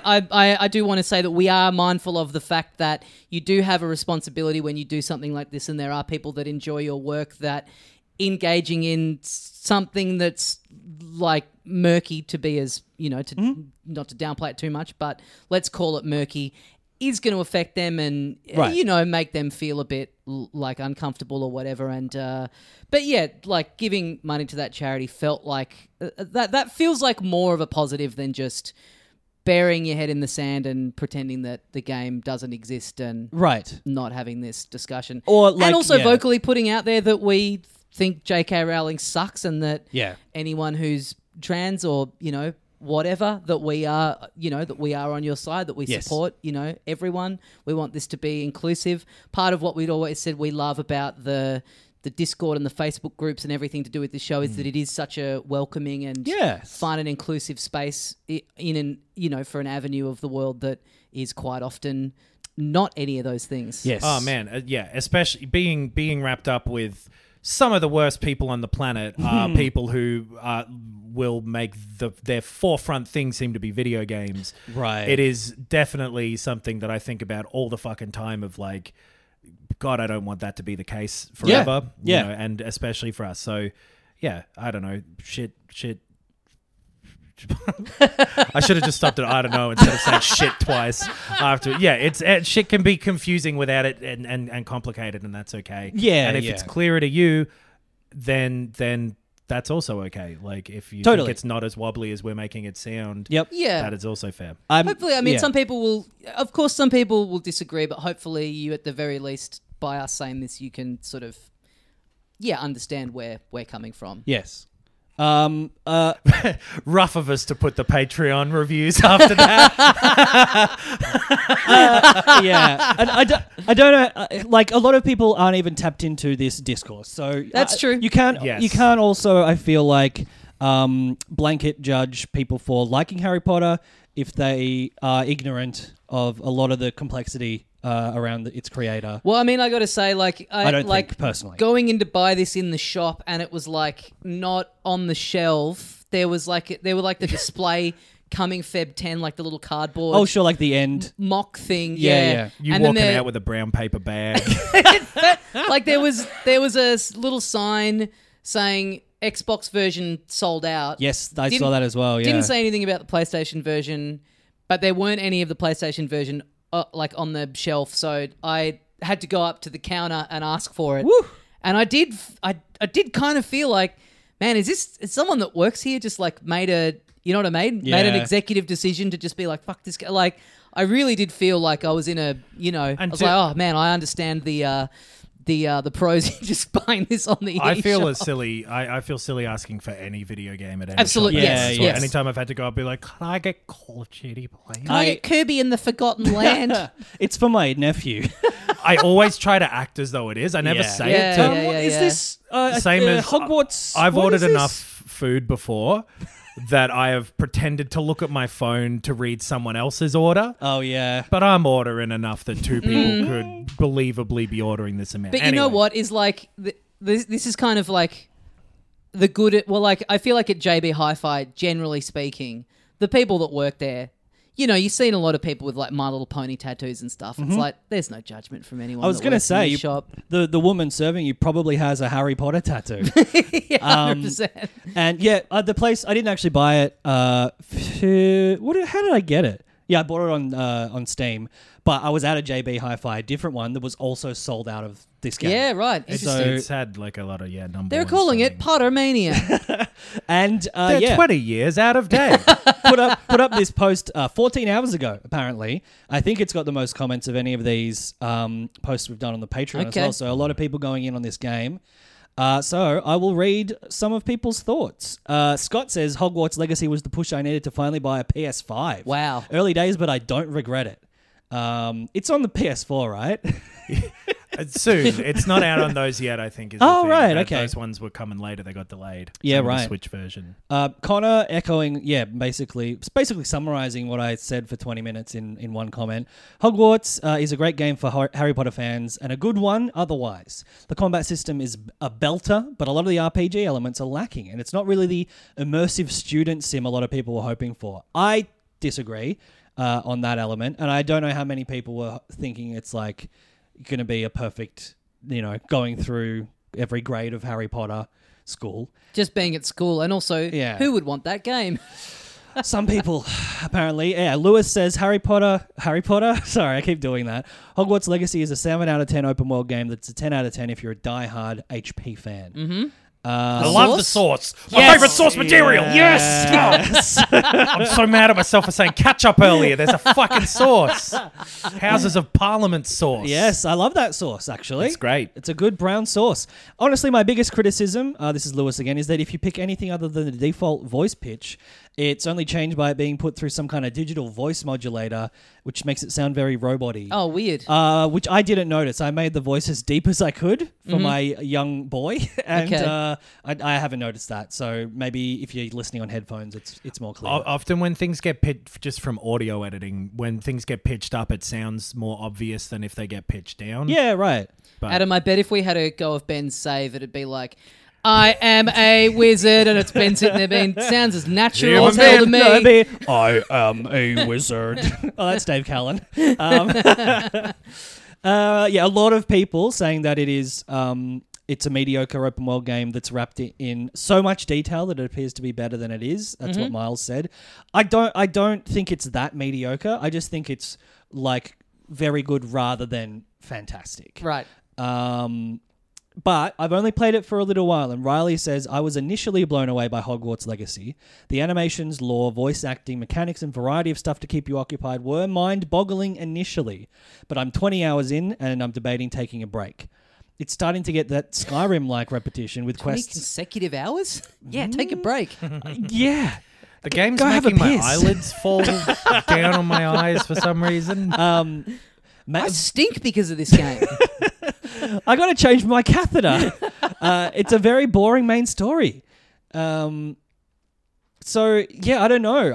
I do want to say that we are mindful of the fact that you do have a responsibility when you do something like this, and there are people that enjoy your work that engaging in something that's like murky to be as not to downplay it too much, but let's call it murky, is going to affect them and Right. make them feel a bit like uncomfortable or whatever. And but yeah, like giving money to that charity felt like that feels like more of a positive than just burying your head in the sand and pretending that the game doesn't exist and Right. not having this discussion. Or like, and also yeah. vocally putting out there that we think J.K. Rowling sucks and that Yeah. anyone who's trans or whatever, that we are on your side, that we Yes. support everyone. We want this to be inclusive. Part of what we'd always said we love about the Discord and the Facebook groups and everything to do with the show is that it is such a welcoming and Yes. fun and inclusive space for an avenue of the world that is quite often not any of those things. Yes. Oh man, especially being wrapped up with some of the worst people on the planet are people who will make their forefront thing seem to be video games. Right. It is definitely something that I think about all the fucking time of like, God, I don't want that to be the case forever. Yeah. And especially for us. So yeah, I don't know. Shit. I should have just stopped at I don't know instead of saying shit twice after. Yeah, shit can be confusing without it and complicated, and that's okay. Yeah, and if yeah. it's clearer to you, then that's also okay. Like if you Totally. think it's not as wobbly as we're making it sound, Yep. Yeah. that is also fair. Hopefully, I mean, yeah. some people will disagree, but hopefully you, at the very least, by us saying this, you can sort of, understand where we're coming from. Yes. Rough of us to put the Patreon reviews after that. Yeah, and I don't know. Like a lot of people aren't even tapped into this discourse, so That's true. You can't. Yes. You can't also. I feel like blanket judge people for liking Harry Potter if they are ignorant of a lot of the complexity around its creator. Well, I mean, I got to say, I don't think personally. going in to buy this in the shop, and it was like not on the shelf. There were the display coming Feb 10, like the little cardboard. Oh, sure, like the end. Mock thing, Yeah. You and then walking there- out with a brown paper bag. like there was a little sign saying Xbox version sold out. Yes, I Didn't- saw that as well. Yeah. Didn't say anything about the PlayStation version, but there weren't any of the PlayStation version on the shelf, so I had to go up to the counter and ask for it. Woo. And I did kind of feel like, man, is someone that works here just like made a, you know what I mean? Yeah. Made an executive decision to just be like, fuck this guy. Like, I really did feel like I was in a, I was like, oh man, I understand the pros in just buying this on the I feel eShop. as silly. I feel silly asking for any video game at any Absolutely, shop. yes, So yes. Anytime I've had to go, I'll be like, "Can I get Call of Duty, please?" Can I get Kirby in the Forgotten Land? It's for my nephew. I always try to act as though it is. I never Yeah. say Yeah, it. To yeah, What is yeah. this? Same as Hogwarts. I've what ordered is this? enough food before that I have pretended to look at my phone to read someone else's order. Oh yeah. But I'm ordering enough that two people could believably be ordering this amount. But you know Anyway. what is like this is kind of like the good. Well, like I feel like at JB Hi-Fi, generally speaking, the people that work there, you've seen a lot of people with like My Little Pony tattoos and stuff. It's like there's no judgment from anyone. I was going gonna to say shop. the woman serving you probably has a Harry Potter tattoo. 100%. And yeah, the place I didn't actually buy it. How did I get it? Yeah, I bought it on Steam, but I was at a JB Hi-Fi, a different one that was also sold out of this game. Yeah, right. It's, Interesting. it's had like a lot of number. They're one calling it selling. Pottermania. And They're 20 years out of date. put up this post 14 hours ago, apparently. I think it's got the most comments of any of these posts we've done on the Patreon as Okay. well. So a lot of people going in on this game. So I will read some of people's thoughts. Scott says, Hogwarts Legacy was the push I needed to finally buy a PS5. Wow. Early days, but I don't regret it. It's on the PS4, right? Soon. It's not out on those yet, I think. Is Oh, the thing. right, That okay. Those ones were coming later. They got delayed. Yeah, Some of the right. Switch version. Connor echoing, basically summarizing what I said for 20 minutes in one comment. Hogwarts is a great game for Harry Potter fans and a good one otherwise. The combat system is a belter, but a lot of the RPG elements are lacking, and it's not really the immersive student sim a lot of people were hoping for. I disagree on that element, and I don't know how many people were thinking it's like going to be a perfect, going through every grade of Harry Potter school. Just being at school. And also, Yeah. who would want that game? Some people, apparently. Yeah, Lewis says Harry Potter. Sorry, I keep doing that. Hogwarts Legacy is a 7 out of 10 open world game that's a 10 out of 10 if you're a die-hard HP fan. Mm-hmm. I love the sauce. My Yes. favorite sauce material. Yes. I'm so mad at myself for saying ketchup earlier. There's a fucking sauce. Houses of Parliament sauce. Yes, I love that sauce, actually. It's great. It's a good brown sauce. Honestly, my biggest criticism, this is Lewis again, is that if you pick anything other than the default voice pitch, it's only changed by it being put through some kind of digital voice modulator, which makes it sound very robot-y. Oh, weird. Which I didn't notice. I made the voice as deep as I could for my young boy, and Okay. I haven't noticed that. So maybe if you're listening on headphones, it's more clear. Often when things get pitched, just from audio editing, when things get pitched up, it sounds more obvious than if they get pitched down. Yeah, right. But Adam, I bet if we had a go of Ben's save, it'd be like, I am a wizard, and it's Ben sitting there being, sounds as natural as hell to me. No, it'd be, I am a wizard. Oh, that's Dave Callan. Yeah, a lot of people saying that it is. It's a mediocre open world game that's wrapped in so much detail that it appears to be better than it is. That's what Miles said. I don't think it's that mediocre. I just think it's like very good rather than fantastic. Right. But I've only played it for a little while, and Riley says, I was initially blown away by Hogwarts Legacy. The animations, lore, voice acting, mechanics, and variety of stuff to keep you occupied were mind-boggling initially. But I'm 20 hours in, and I'm debating taking a break. It's starting to get that Skyrim-like repetition with 20 quests. consecutive hours? Yeah, take a break. Yeah. the game's Go have making a my piss. eyelids fall down on my eyes for some reason. I stink because of this game. I got to change my catheter. It's a very boring main story. So yeah, I don't know.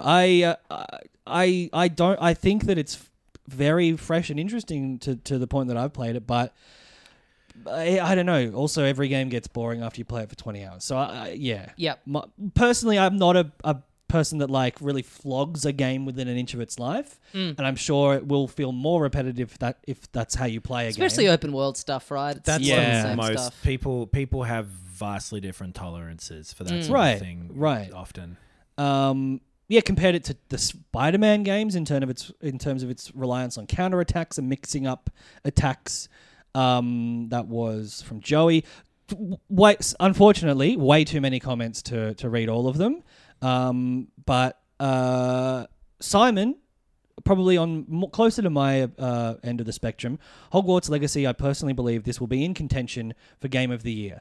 I think that it's very fresh and interesting to the point that I've played it, but I don't know. Also, every game gets boring after you play it for 20 hours. So yeah. Yep. Personally, I'm not a person that like really flogs a game within an inch of its life, and I'm sure it will feel more repetitive if that's how you play a Especially game. open world stuff, right? It's That's a lot of the Yeah. same most stuff. people have vastly different tolerances for that sort Right, of thing. right. Often. Yeah, compared it to the Spider-Man games in terms of its reliance on counterattacks and mixing up attacks. That was from Joey. Unfortunately, way too many comments to read all of them. But Simon, probably on closer to my end of the spectrum, Hogwarts Legacy, I personally believe this will be in contention for Game of the Year.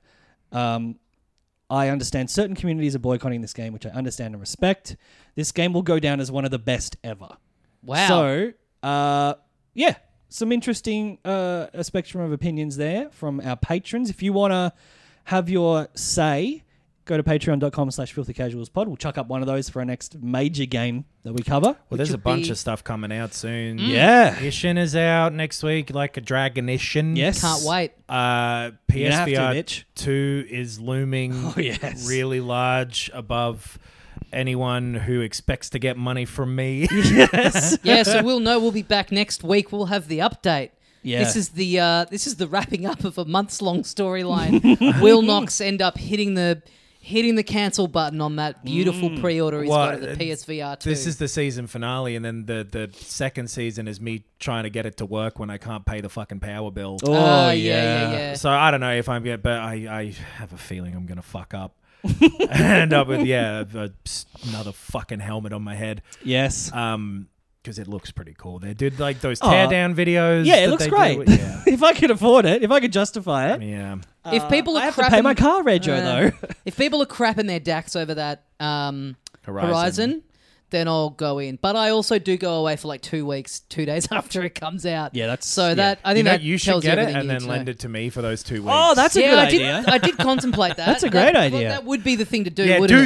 I understand certain communities are boycotting this game, which I understand and respect. This game will go down as one of the best ever. Wow. So, yeah, some interesting a spectrum of opinions there from our patrons. If you want to have your say, go to patreon.com/filthycasualspod. We'll chuck up one of those for our next major game that we cover. Well, there's a would bunch be- of stuff coming out soon. Yeah. Ishin is out next week, like a Dragon Ishin. Yes. Can't wait. You're gonna have to, PSVR Mitch. 2 is looming Oh, yes. really large above anyone who expects to get money from me. Yeah, so we'll know. We'll be back next week. We'll have the update. Yeah. This is the wrapping up of a months long storyline. Will Knox end up hitting the hitting the cancel button on that beautiful pre-order he's got of the PSVR 2. This is the season finale, and then the second season is me trying to get it to work when I can't pay the fucking power bill. Oh, yeah. So I don't know if I'm but I have a feeling I'm gonna fuck up. and end up with another fucking helmet on my head. Yes. Because it looks pretty cool. They did like those teardown videos. Yeah, it looks great. If I could afford it, if I could justify it. Yeah. If people are I have to pay my car rego though. If people are crapping their DAX over that Horizon, then I'll go in. But I also do go away for like 2 weeks, 2 days after it comes out. Yeah, that's so that I think that you should tells get you it everything and you then need to lend know. it to me for those 2 weeks. Oh, that's a good idea. I did contemplate that. That's a great idea. That would be the thing to do. Yeah, wouldn't do it?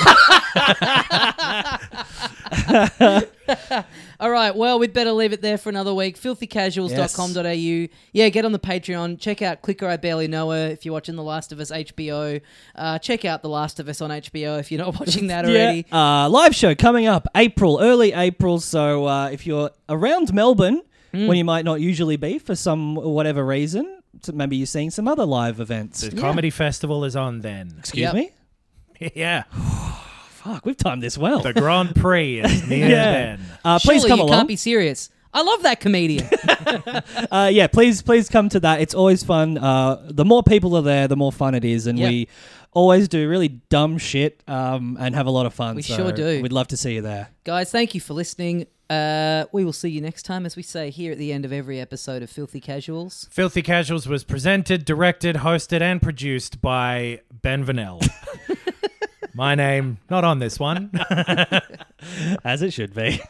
that. All right, well, we'd better leave it there for another week. Filthycasuals.com.au. Yeah, get on the Patreon. Check out Clicker I Barely Know Her if you're watching The Last of Us HBO. Check out The Last of Us on HBO if you're not watching that already. Live show coming up early April. So if you're around Melbourne, when you might not usually be for some whatever reason, so maybe you're seeing some other live events. The comedy festival is on then. Excuse me? Yeah. Fuck, we've timed this well. The Grand Prix is near then. Please Surely come you along. can't be serious. I love that comedian. Please come to that. It's always fun. The more people are there, the more fun it is, and we always do really dumb shit and have a lot of fun. We sure do. We'd love to see you there. Guys, thank you for listening. We will see you next time, as we say here at the end of every episode of Filthy Casuals. Filthy Casuals was presented, directed, hosted, and produced by Ben Vanel. My name, not on this one. As it should be.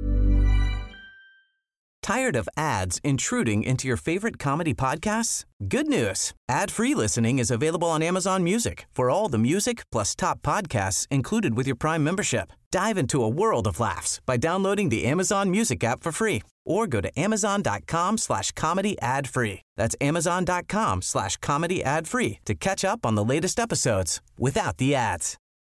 Tired of ads intruding into your favorite comedy podcasts? Good news. Ad-free listening is available on Amazon Music for all the music plus top podcasts included with your Prime membership. Dive into a world of laughs by downloading the Amazon Music app for free or go to amazon.com/comedy ad-free. That's amazon.com/comedy ad-free to catch up on the latest episodes without the ads.